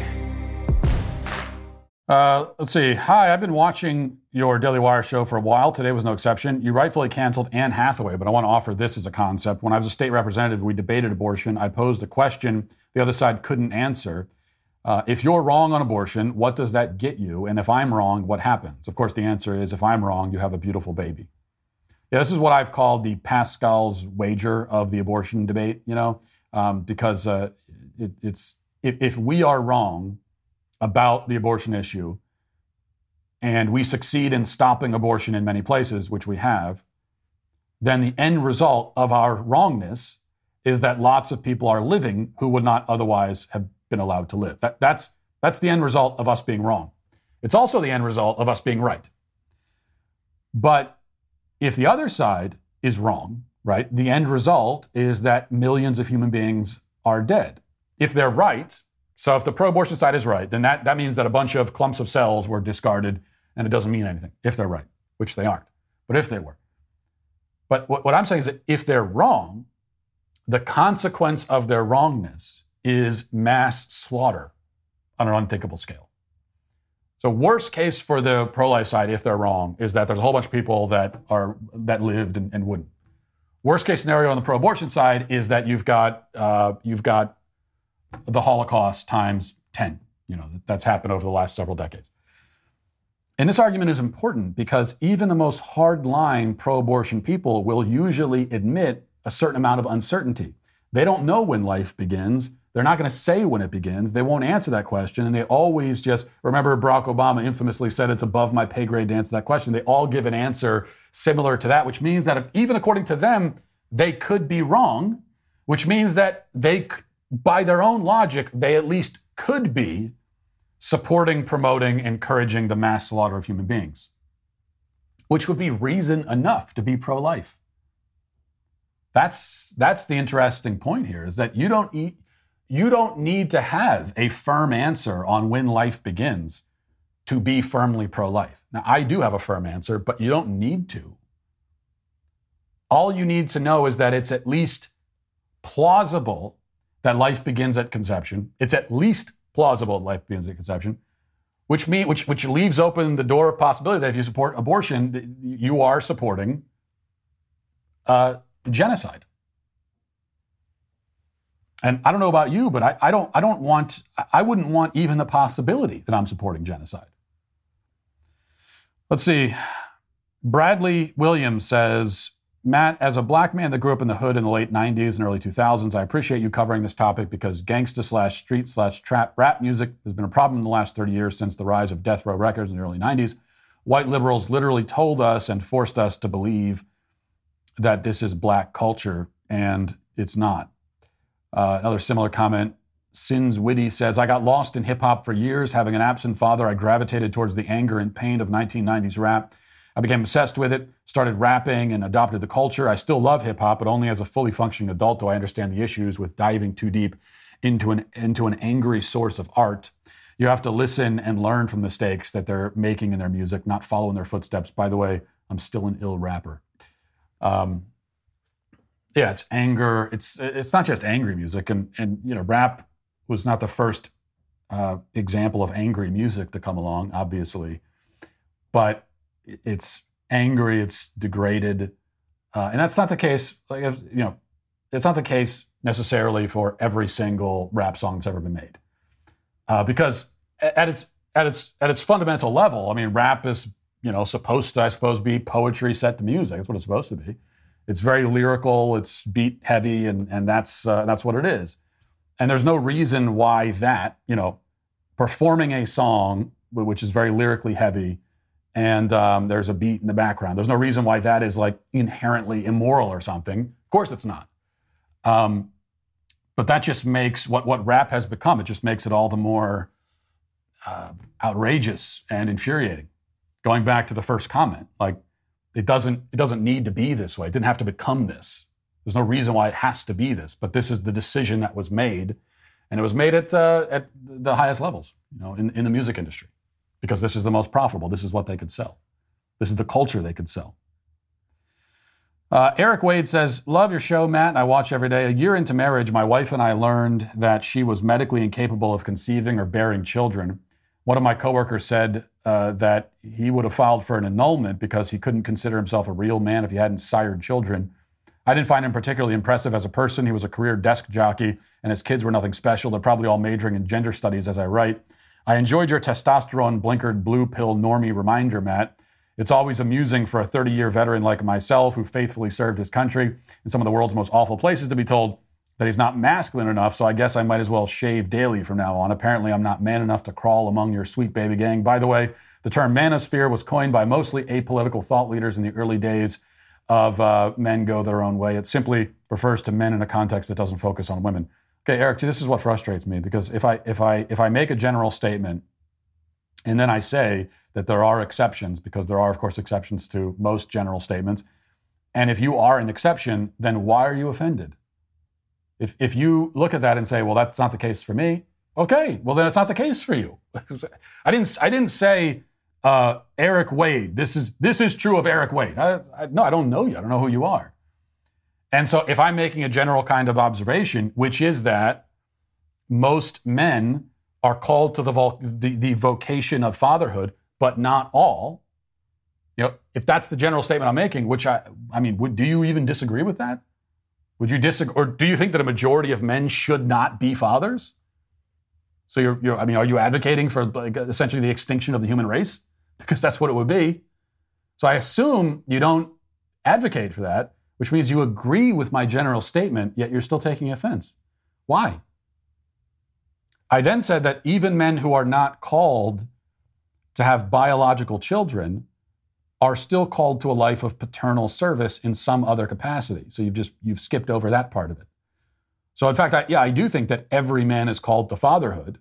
Let's see. Hi, I've been watching your Daily Wire show for a while. Today was no exception. You rightfully canceled Anne Hathaway, but I want to offer this as a concept. When I was a state representative, we debated abortion. I posed a question the other side couldn't answer. If you're wrong on abortion, what does that get you? And if I'm wrong, what happens? Of course, the answer is if I'm wrong, you have a beautiful baby. Yeah, this is what I've called the Pascal's wager of the abortion debate, because if we are wrong about the abortion issue and we succeed in stopping abortion in many places, which we have, then the end result of our wrongness is that lots of people are living who would not otherwise have been allowed to live. That's the end result of us being wrong. It's also the end result of us being right. But if the other side is wrong, right, the end result is that millions of human beings are dead. If they're right, so if the pro-abortion side is right, then that means that a bunch of clumps of cells were discarded and it doesn't mean anything, if they're right, which they aren't, but if they were. But what I'm saying is that if they're wrong, the consequence of their wrongness is mass slaughter on an unthinkable scale. So worst case for the pro-life side, if they're wrong, is that there's a whole bunch of people that lived and wouldn't. Worst case scenario on the pro-abortion side is that you've got the Holocaust times 10. That's happened over the last several decades. And this argument is important because even the most hardline pro-abortion people will usually admit a certain amount of uncertainty. They don't know when life begins. They're not going to say when it begins. They won't answer that question. And they always just, remember Barack Obama infamously said it's above my pay grade to answer that question. They all give an answer similar to that, which means that even according to them, they could be wrong, which means that they, by their own logic, they at least could be supporting, promoting, encouraging the mass slaughter of human beings, which would be reason enough to be pro-life. That's the interesting point here, is that you don't need to have a firm answer on when life begins to be firmly pro-life. Now, I do have a firm answer, but you don't need to. All you need to know is that it's at least plausible that life begins at conception. It's at least plausible that life begins at conception, which leaves open the door of possibility that if you support abortion, you are supporting genocide. And I don't know about you, but I wouldn't want even the possibility that I'm supporting genocide. Let's see. Bradley Williams says, Matt, as a black man that grew up in the hood in the late 90s and early 2000s, I appreciate you covering this topic because gangsta/street/trap rap music has been a problem in the last 30 years since the rise of Death Row Records in the early 90s. White liberals literally told us and forced us to believe that this is black culture, and it's not. Another similar comment, Sins Witty says, I got lost in hip-hop for years. Having an absent father, I gravitated towards the anger and pain of 1990s rap. I became obsessed with it, started rapping, and adopted the culture. I still love hip-hop, but only as a fully functioning adult do I understand the issues with diving too deep into an angry source of art. You have to listen and learn from mistakes that they're making in their music, not follow in their footsteps. By the way, I'm still an ill rapper. It's anger. It's not just angry music, and rap was not the first example of angry music to come along, obviously, but it's angry, it's degraded, and that's not the case. It's not the case necessarily for every single rap song that's ever been made, because at its fundamental level, I mean, rap is supposed to, I suppose, be poetry set to music. That's what it's supposed to be. It's very lyrical, it's beat heavy, and that's what it is. And there's no reason why that, performing a song which is very lyrically heavy, and there's a beat in the background, there's no reason why that is like inherently immoral or something. Of course it's not. But that just makes what rap has become, it just makes it all the more outrageous and infuriating. Going back to the first comment, like, it doesn't need to be this way. It didn't have to become this. There's no reason why it has to be this, but this is the decision that was made, and it was made at the highest levels, in the music industry, because this is the most profitable. This is what they could sell. This is the culture they could sell. Eric Wade says, love your show, Matt. I watch every day. A year into marriage, my wife and I learned that she was medically incapable of conceiving or bearing children. One of my coworkers said that he would have filed for an annulment because he couldn't consider himself a real man if he hadn't sired children. I didn't find him particularly impressive as a person. He was a career desk jockey, and his kids were nothing special. They're probably all majoring in gender studies as I write. I enjoyed your testosterone blinkered blue pill normie reminder, Matt. It's always amusing for a 30-year veteran like myself who faithfully served his country in some of the world's most awful places to be told that he's not masculine enough, so I guess I might as well shave daily from now on. Apparently, I'm not man enough to crawl among your sweet baby gang. By the way, the term manosphere was coined by mostly apolitical thought leaders in the early days of men go their own way. It simply refers to men in a context that doesn't focus on women. Okay, Eric, see, this is what frustrates me, because if I make a general statement and then I say that there are exceptions, because there are, of course, exceptions to most general statements, and if you are an exception, then why are you offended? If you look at that and say, well, that's not the case for me, okay, well, then it's not the case for you. I didn't say, Eric Wade, this is true of Eric Wade. No, I don't know you. I don't know who you are. And so if I'm making a general kind of observation, which is that most men are called to the vocation of fatherhood, but not all, if that's the general statement I'm making, which I mean, do you even disagree with that? Would you disagree, or do you think that a majority of men should not be fathers? So are you advocating for essentially the extinction of the human race? Because that's what it would be. So I assume you don't advocate for that, which means you agree with my general statement, yet you're still taking offense. Why? I then said that even men who are not called to have biological children are still called to a life of paternal service in some other capacity. So you've skipped over that part of it. So in fact, I do think that every man is called to fatherhood.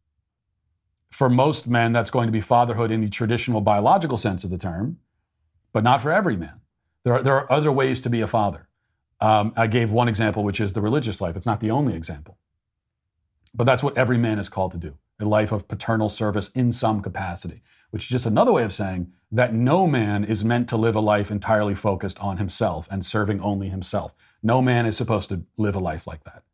For most men, that's going to be fatherhood in the traditional biological sense of the term, but not for every man. There are other ways to be a father. I gave one example, which is the religious life. It's not the only example. But that's what every man is called to do, a life of paternal service in some capacity, which is just another way of saying that no man is meant to live a life entirely focused on himself and serving only himself. No man is supposed to live a life like that.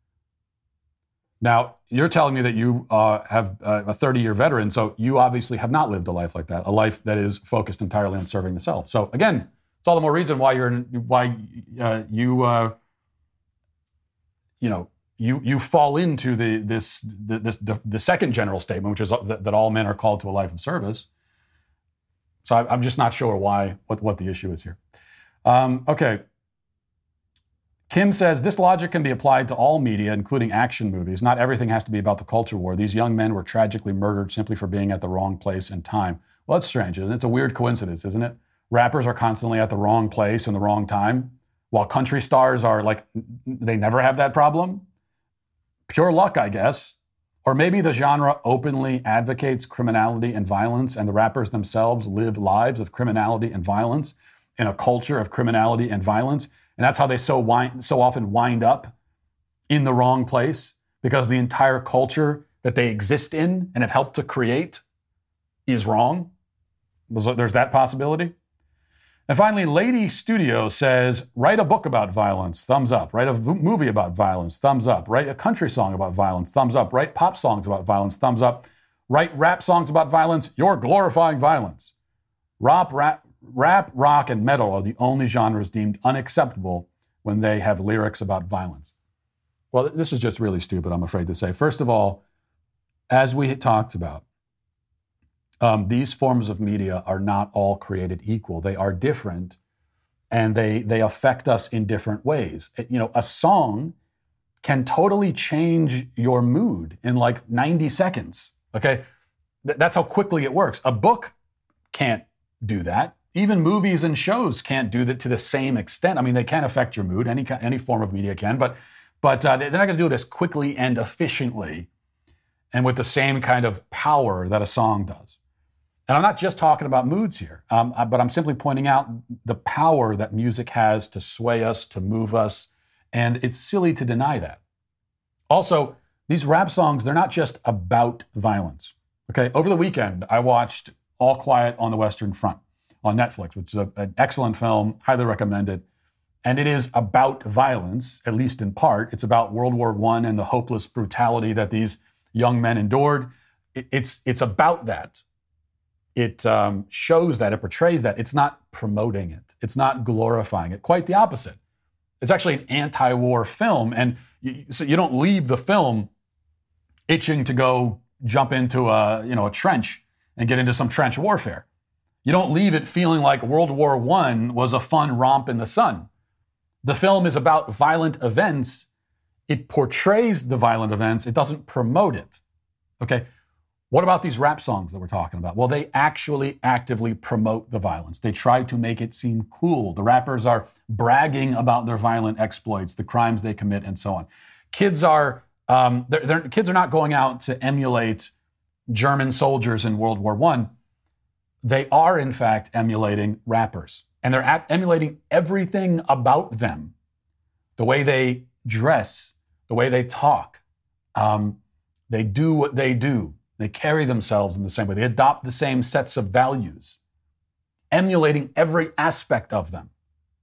Now, you're telling me that you have a 30-year veteran, so you obviously have not lived a life like that, a life that is focused entirely on serving the self. So again, it's all the more reason why you fall into the second general statement, which is that all men are called to a life of service. So I'm just not sure what the issue is here. Okay. Kim says, this logic can be applied to all media, including action movies. Not everything has to be about the culture war. These young men were tragically murdered simply for being at the wrong place and time. Well, that's strange, isn't it? It's a weird coincidence, isn't it? Rappers are constantly at the wrong place and the wrong time, while country stars are like, they never have that problem. Pure luck, I guess. Or maybe the genre openly advocates criminality and violence, and the rappers themselves live lives of criminality and violence in a culture of criminality and violence. And that's how they so often wind up in the wrong place, because the entire culture that they exist in and have helped to create is wrong. There's that possibility. And finally, Lady Studio says, write a book about violence, thumbs up. Write a movie about violence, thumbs up. Write a country song about violence, thumbs up. Write pop songs about violence, thumbs up. Write rap songs about violence, you're glorifying violence. Rap, rock, and metal are the only genres deemed unacceptable when they have lyrics about violence. Well, this is just really stupid, I'm afraid to say. First of all, as we talked about, these forms of media are not all created equal. They are different, and they affect us in different ways. You know, a song can totally change your mood in like 90 seconds, okay? That's how quickly it works. A book can't do that. Even movies and shows can't do that to the same extent. I mean, they can affect your mood. Any form of media can, but they're not going to do it as quickly and efficiently and with the same kind of power that a song does. And I'm not just talking about moods here, but I'm simply pointing out the power that music has to sway us, to move us, and it's silly to deny that. Also, these rap songs, they're not just about violence. Okay, over the weekend, I watched All Quiet on the Western Front on Netflix, which is an excellent film, highly recommend it. And it is about violence, at least in part. It's about World War I and the hopeless brutality that these young men endured. It's about that. It shows that, it portrays that. It's not promoting it. It's not glorifying it. Quite the opposite. It's actually an anti-war film, and so you don't leave the film itching to go jump into a trench and get into some trench warfare. You don't leave it feeling like World War I was a fun romp in the sun. The film is about violent events. It portrays the violent events. It doesn't promote it. Okay? What about these rap songs that we're talking about? Well, they actually actively promote the violence. They try to make it seem cool. The rappers are bragging about their violent exploits, the crimes they commit, and so on. Kids are not going out to emulate German soldiers in World War I. They are, in fact, emulating rappers. And they're emulating everything about them. The way they dress, the way they talk. They do what they do. They carry themselves in the same way. They adopt the same sets of values, emulating every aspect of them.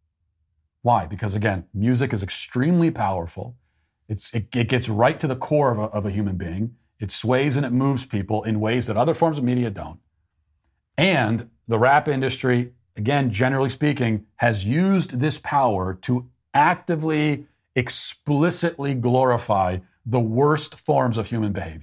Why? Because, again, music is extremely powerful. It gets right to the core of a human being. It sways and it moves people in ways that other forms of media don't. And the rap industry, again, generally speaking, has used this power to actively, explicitly glorify the worst forms of human behavior.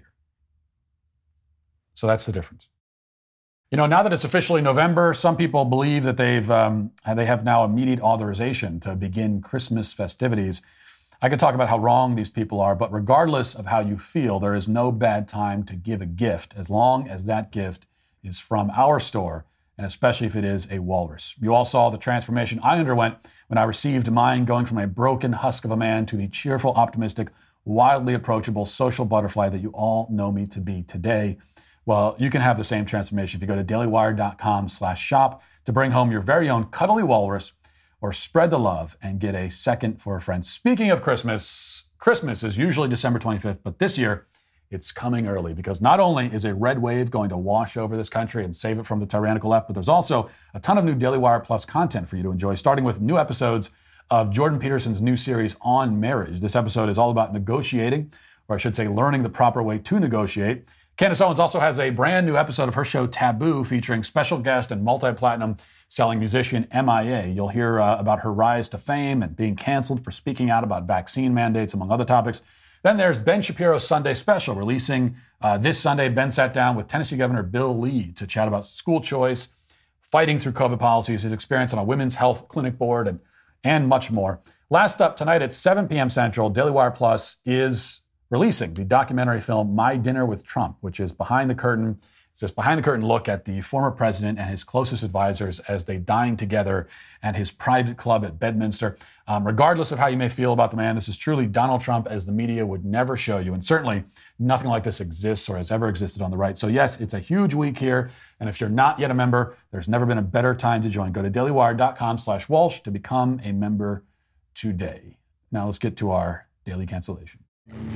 So that's the difference. You know, now that it's officially November, some people believe that they have now immediate authorization to begin Christmas festivities. I could talk about how wrong these people are, but regardless of how you feel, there is no bad time to give a gift, as long as that gift is from our store, and especially if it is a walrus. You all saw the transformation I underwent when I received mine, going from a broken husk of a man to the cheerful, optimistic, wildly approachable social butterfly that you all know me to be today. Well, you can have the same transformation if you go to dailywire.com/shop to bring home your very own cuddly walrus, or spread the love and get a second for a friend. Speaking of Christmas, Christmas is usually December 25th, but this year it's coming early, because not only is a red wave going to wash over this country and save it from the tyrannical left, but there's also a ton of new Daily Wire Plus content for you to enjoy, starting with new episodes of Jordan Peterson's new series on marriage. This episode is all about negotiating, or I should say learning the proper way to negotiate. Candace Owens also has a brand new episode of her show Taboo, featuring special guest and multi-platinum selling musician MIA. You'll hear about her rise to fame and being canceled for speaking out about vaccine mandates, among other topics. Then there's Ben Shapiro's Sunday Special, releasing this Sunday. Ben sat down with Tennessee Governor Bill Lee to chat about school choice, fighting through COVID policies, his experience on a women's health clinic board, and much more. Last up tonight at 7 p.m. Central, Daily Wire Plus is releasing the documentary film My Dinner with Trump, which is behind the curtain. It's this behind-the-curtain look at the former president and his closest advisors as they dine together at his private club at Bedminster. Regardless of how you may feel about the man, this is truly Donald Trump as the media would never show you. And certainly nothing like this exists or has ever existed on the right. So yes, it's a huge week here. And if you're not yet a member, there's never been a better time to join. Go to dailywire.com/Walsh to become a member today. Now let's get to our daily cancellation.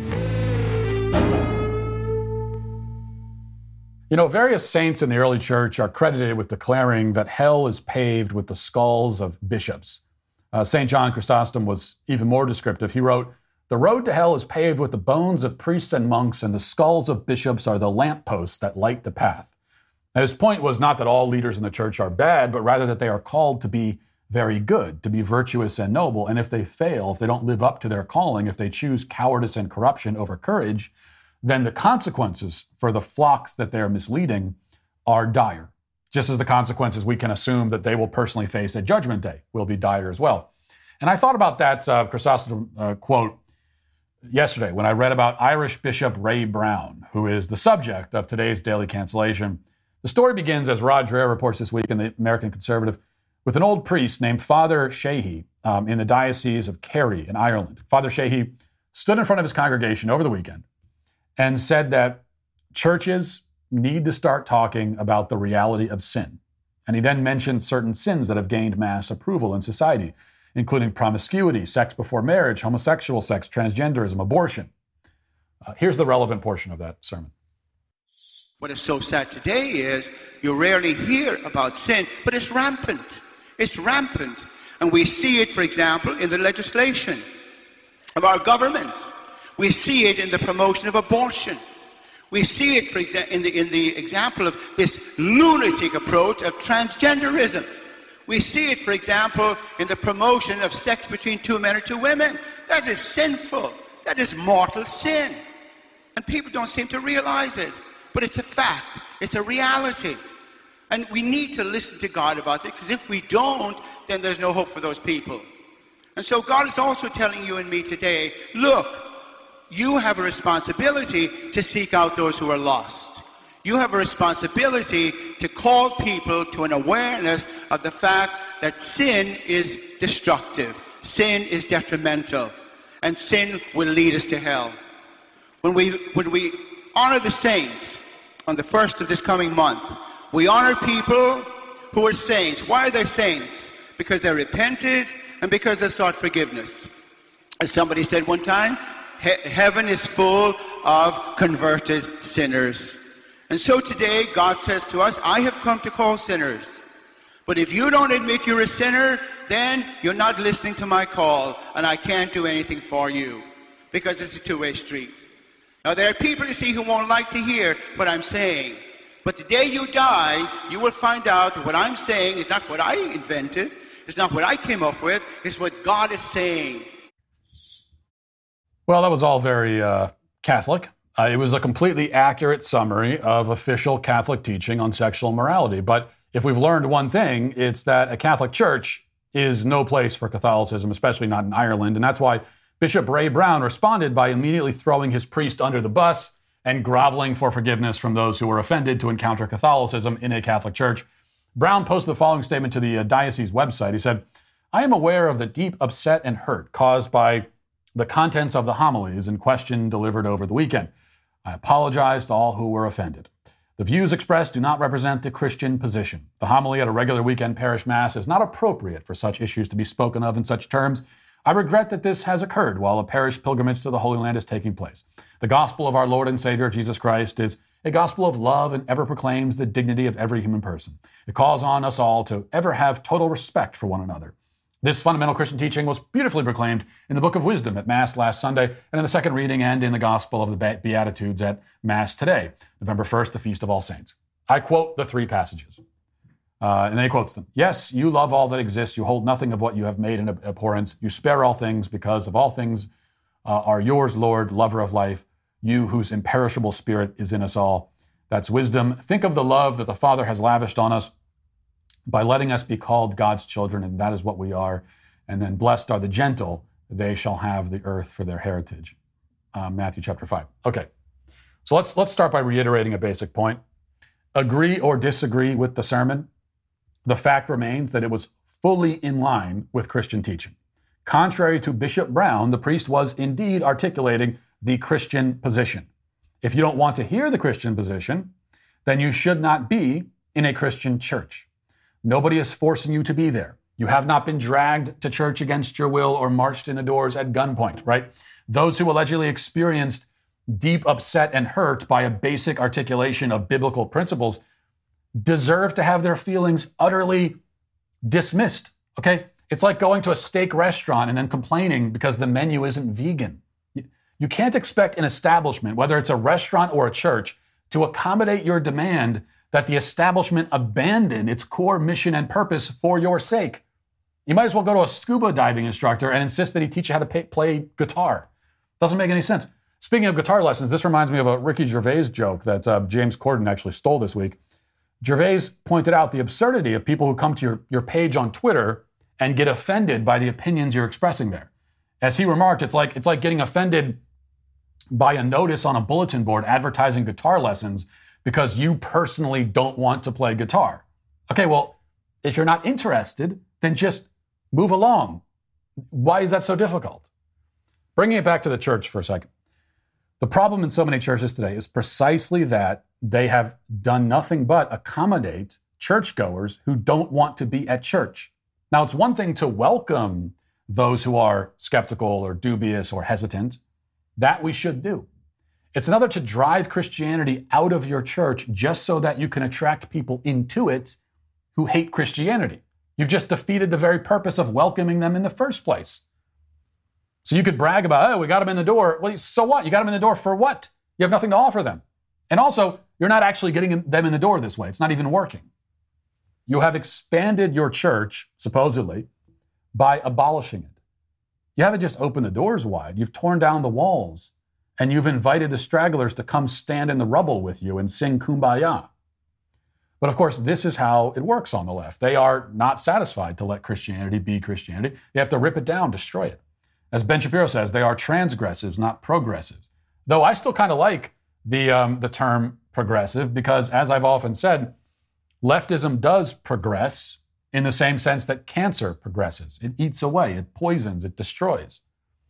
You know, various saints in the early church are credited with declaring that hell is paved with the skulls of bishops. St. John Chrysostom was even more descriptive. He wrote, "The road to hell is paved with the bones of priests and monks, and the skulls of bishops are the lampposts that light the path." Now, his point was not that all leaders in the church are bad, but rather that they are called to be very good, to be virtuous and noble. And if they fail, if they don't live up to their calling, if they choose cowardice and corruption over courage, then the consequences for the flocks that they're misleading are dire. Just as the consequences we can assume that they will personally face at Judgment Day will be dire as well. And I thought about that Chrysostom quote yesterday when I read about Irish Bishop Ray Brown, who is the subject of today's daily cancellation. The story begins, as Rod Dreher reports this week in the American Conservative, with an old priest named Father Sheehy in the Diocese of Kerry in Ireland. Father Sheehy stood in front of his congregation over the weekend and said that churches need to start talking about the reality of sin. And he then mentioned certain sins that have gained mass approval in society, including promiscuity, sex before marriage, homosexual sex, transgenderism, abortion. Here's the relevant portion of that sermon. What is so sad today is you rarely hear about sin, but it's rampant. It's rampant. And we see it, for example, in the legislation of our governments. We see it in the promotion of abortion. We see it, for example, in the example of this lunatic approach of transgenderism. We see it, for example, in the promotion of sex between two men or two women. That is sinful. That is mortal sin. And people don't seem to realize it. But it's a fact. It's a reality. And we need to listen to God about it, because if we don't, then there's no hope for those people. And so God is also telling you and me today, look, you have a responsibility to seek out those who are lost. You have a responsibility to call people to an awareness of the fact that sin is destructive, sin is detrimental, and sin will lead us to hell. When we honor the saints on the 1st of this coming month, we honor people who are saints. Why are they saints? Because they repented and because they sought forgiveness. As somebody said one time, heaven is full of converted sinners. And so today, God says to us, I have come to call sinners. But if you don't admit you're a sinner, then you're not listening to my call, and I can't do anything for you, because it's a two-way street. Now, there are people, you see, who won't like to hear what I'm saying. But the day you die, you will find out that what I'm saying is not what I invented, it's not what I came up with, it's what God is saying. Well, that was all very Catholic. It was a completely accurate summary of official Catholic teaching on sexual morality. But if we've learned one thing, it's that a Catholic church is no place for Catholicism, especially not in Ireland. And that's why Bishop Ray Brown responded by immediately throwing his priest under the bus and groveling for forgiveness from those who were offended to encounter Catholicism in a Catholic church. Brown posted the following statement to the diocese website. He said, I am aware of the deep upset and hurt caused by the contents of the homilies in question delivered over the weekend. I apologize to all who were offended. The views expressed do not represent the Christian position. The homily at a regular weekend parish mass is not appropriate for such issues to be spoken of in such terms. I regret that this has occurred while a parish pilgrimage to the Holy Land is taking place. The gospel of our Lord and Savior Jesus Christ is a gospel of love and ever proclaims the dignity of every human person. It calls on us all to ever have total respect for one another. This fundamental Christian teaching was beautifully proclaimed in the Book of Wisdom at Mass last Sunday, and in the second reading and in the Gospel of the Beatitudes at Mass today, November 1st, the Feast of All Saints. I quote the three passages, and then he quotes them. Yes, you love all that exists. You hold nothing of what you have made in abhorrence. You spare all things because of all things are yours, Lord, lover of life, you whose imperishable spirit is in us all. That's wisdom. Think of the love that the Father has lavished on us. by letting us be called God's children, and that is what we are. And then blessed are the gentle, they shall have the earth for their heritage. Matthew chapter 5. Okay, so let's start by reiterating a basic point. Agree or disagree with the sermon, the fact remains that it was fully in line with Christian teaching. Contrary to Bishop Brown, the priest was indeed articulating the Christian position. If you don't want to hear the Christian position, then you should not be in a Christian church. Nobody is forcing you to be there. You have not been dragged to church against your will or marched in the doors at gunpoint, right? Those who allegedly experienced deep upset and hurt by a basic articulation of biblical principles deserve to have their feelings utterly dismissed, okay? It's like going to a steak restaurant and then complaining because the menu isn't vegan. You can't expect an establishment, whether it's a restaurant or a church, to accommodate your demand that the establishment abandon its core mission and purpose for your sake. You might as well go to a scuba diving instructor and insist that he teach you how to play guitar. Doesn't make any sense. Speaking of guitar lessons, this reminds me of a Ricky Gervais joke that James Corden actually stole this week. Gervais pointed out the absurdity of people who come to your page on Twitter and get offended by the opinions you're expressing there. As he remarked, it's like getting offended by a notice on a bulletin board advertising guitar lessons because you personally don't want to play guitar. Okay, well, if you're not interested, then just move along. Why is that so difficult? Bringing it back to the church for a second. The problem in so many churches today is precisely that they have done nothing but accommodate churchgoers who don't want to be at church. Now, it's one thing to welcome those who are skeptical or dubious or hesitant. That we should do. It's another to drive Christianity out of your church just so that you can attract people into it who hate Christianity. You've just defeated the very purpose of welcoming them in the first place. So you could brag about, oh, we got them in the door. Well, so what? You got them in the door for what? You have nothing to offer them. And also, you're not actually getting them in the door this way. It's not even working. You have expanded your church, supposedly, by abolishing it. You haven't just opened the doors wide. You've torn down the walls, and you've invited the stragglers to come stand in the rubble with you and sing Kumbaya. But of course, this is how it works on the left. They are not satisfied to let Christianity be Christianity. They have to rip it down, destroy it. As Ben Shapiro says, they are transgressives, not progressives. Though I still kind of like the term progressive because, as I've often said, leftism does progress in the same sense that cancer progresses. It eats away, it poisons, it destroys.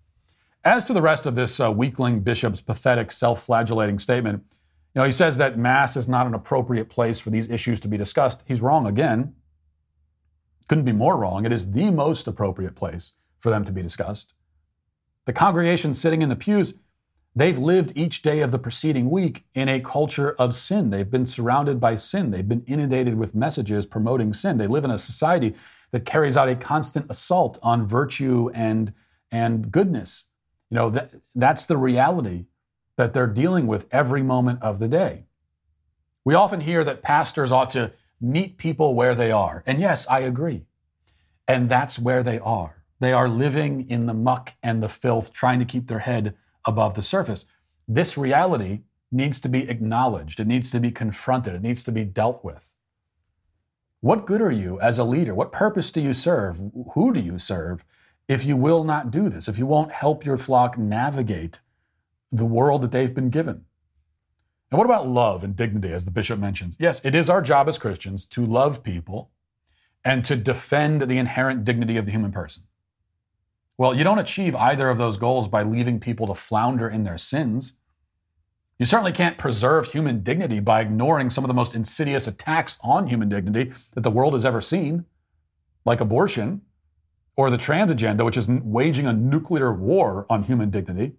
As to the rest of this weakling bishop's pathetic, self-flagellating statement, he says that Mass is not an appropriate place for these issues to be discussed. He's wrong again. Couldn't be more wrong. It is the most appropriate place for them to be discussed. The congregation sitting in the pews, they've lived each day of the preceding week in a culture of sin. They've been surrounded by sin. They've been inundated with messages promoting sin. They live in a society that carries out a constant assault on virtue and goodness. That's the reality that they're dealing with every moment of the day. We often hear that pastors ought to meet people where they are. And yes, I agree. And that's where they are. They are living in the muck and the filth, trying to keep their head above the surface. This reality needs to be acknowledged. It needs to be confronted. It needs to be dealt with. What good are you as a leader? What purpose do you serve? Who do you serve if you will not do this, if you won't help your flock navigate the world that they've been given? And what about love and dignity, as the bishop mentions? Yes, it is our job as Christians to love people and to defend the inherent dignity of the human person. Well, you don't achieve either of those goals by leaving people to flounder in their sins. You certainly can't preserve human dignity by ignoring some of the most insidious attacks on human dignity that the world has ever seen, like abortion, or the trans agenda, which is waging a nuclear war on human dignity.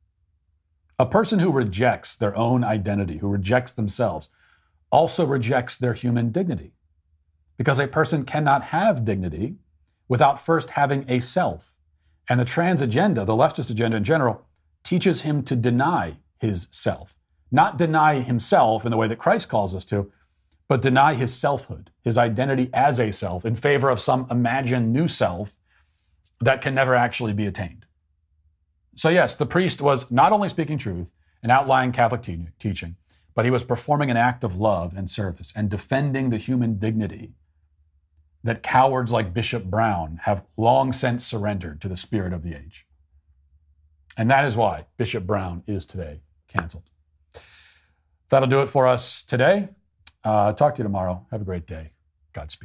A person who rejects their own identity, who rejects themselves, also rejects their human dignity. Because a person cannot have dignity without first having a self. And the trans agenda, the leftist agenda in general, teaches him to deny his self. Not deny himself in the way that Christ calls us to, but deny his selfhood, his identity as a self, in favor of some imagined new self that can never actually be attained. So yes, the priest was not only speaking truth and outlying Catholic teaching, but he was performing an act of love and service and defending the human dignity. that cowards like Bishop Brown have long since surrendered to the spirit of the age. And that is why Bishop Brown is today canceled. That'll do it for us today. Talk to you tomorrow. Have a great day. Godspeed.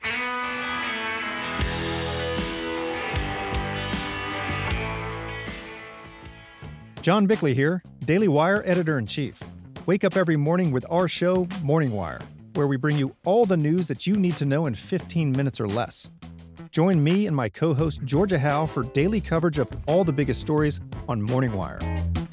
John Bickley here, Daily Wire Editor-in-Chief. Wake up every morning with our show, Morning Wire, where we bring you all the news that you need to know in 15 minutes or less. Join me and my co-host Georgia Howe for daily coverage of all the biggest stories on Morning Wire.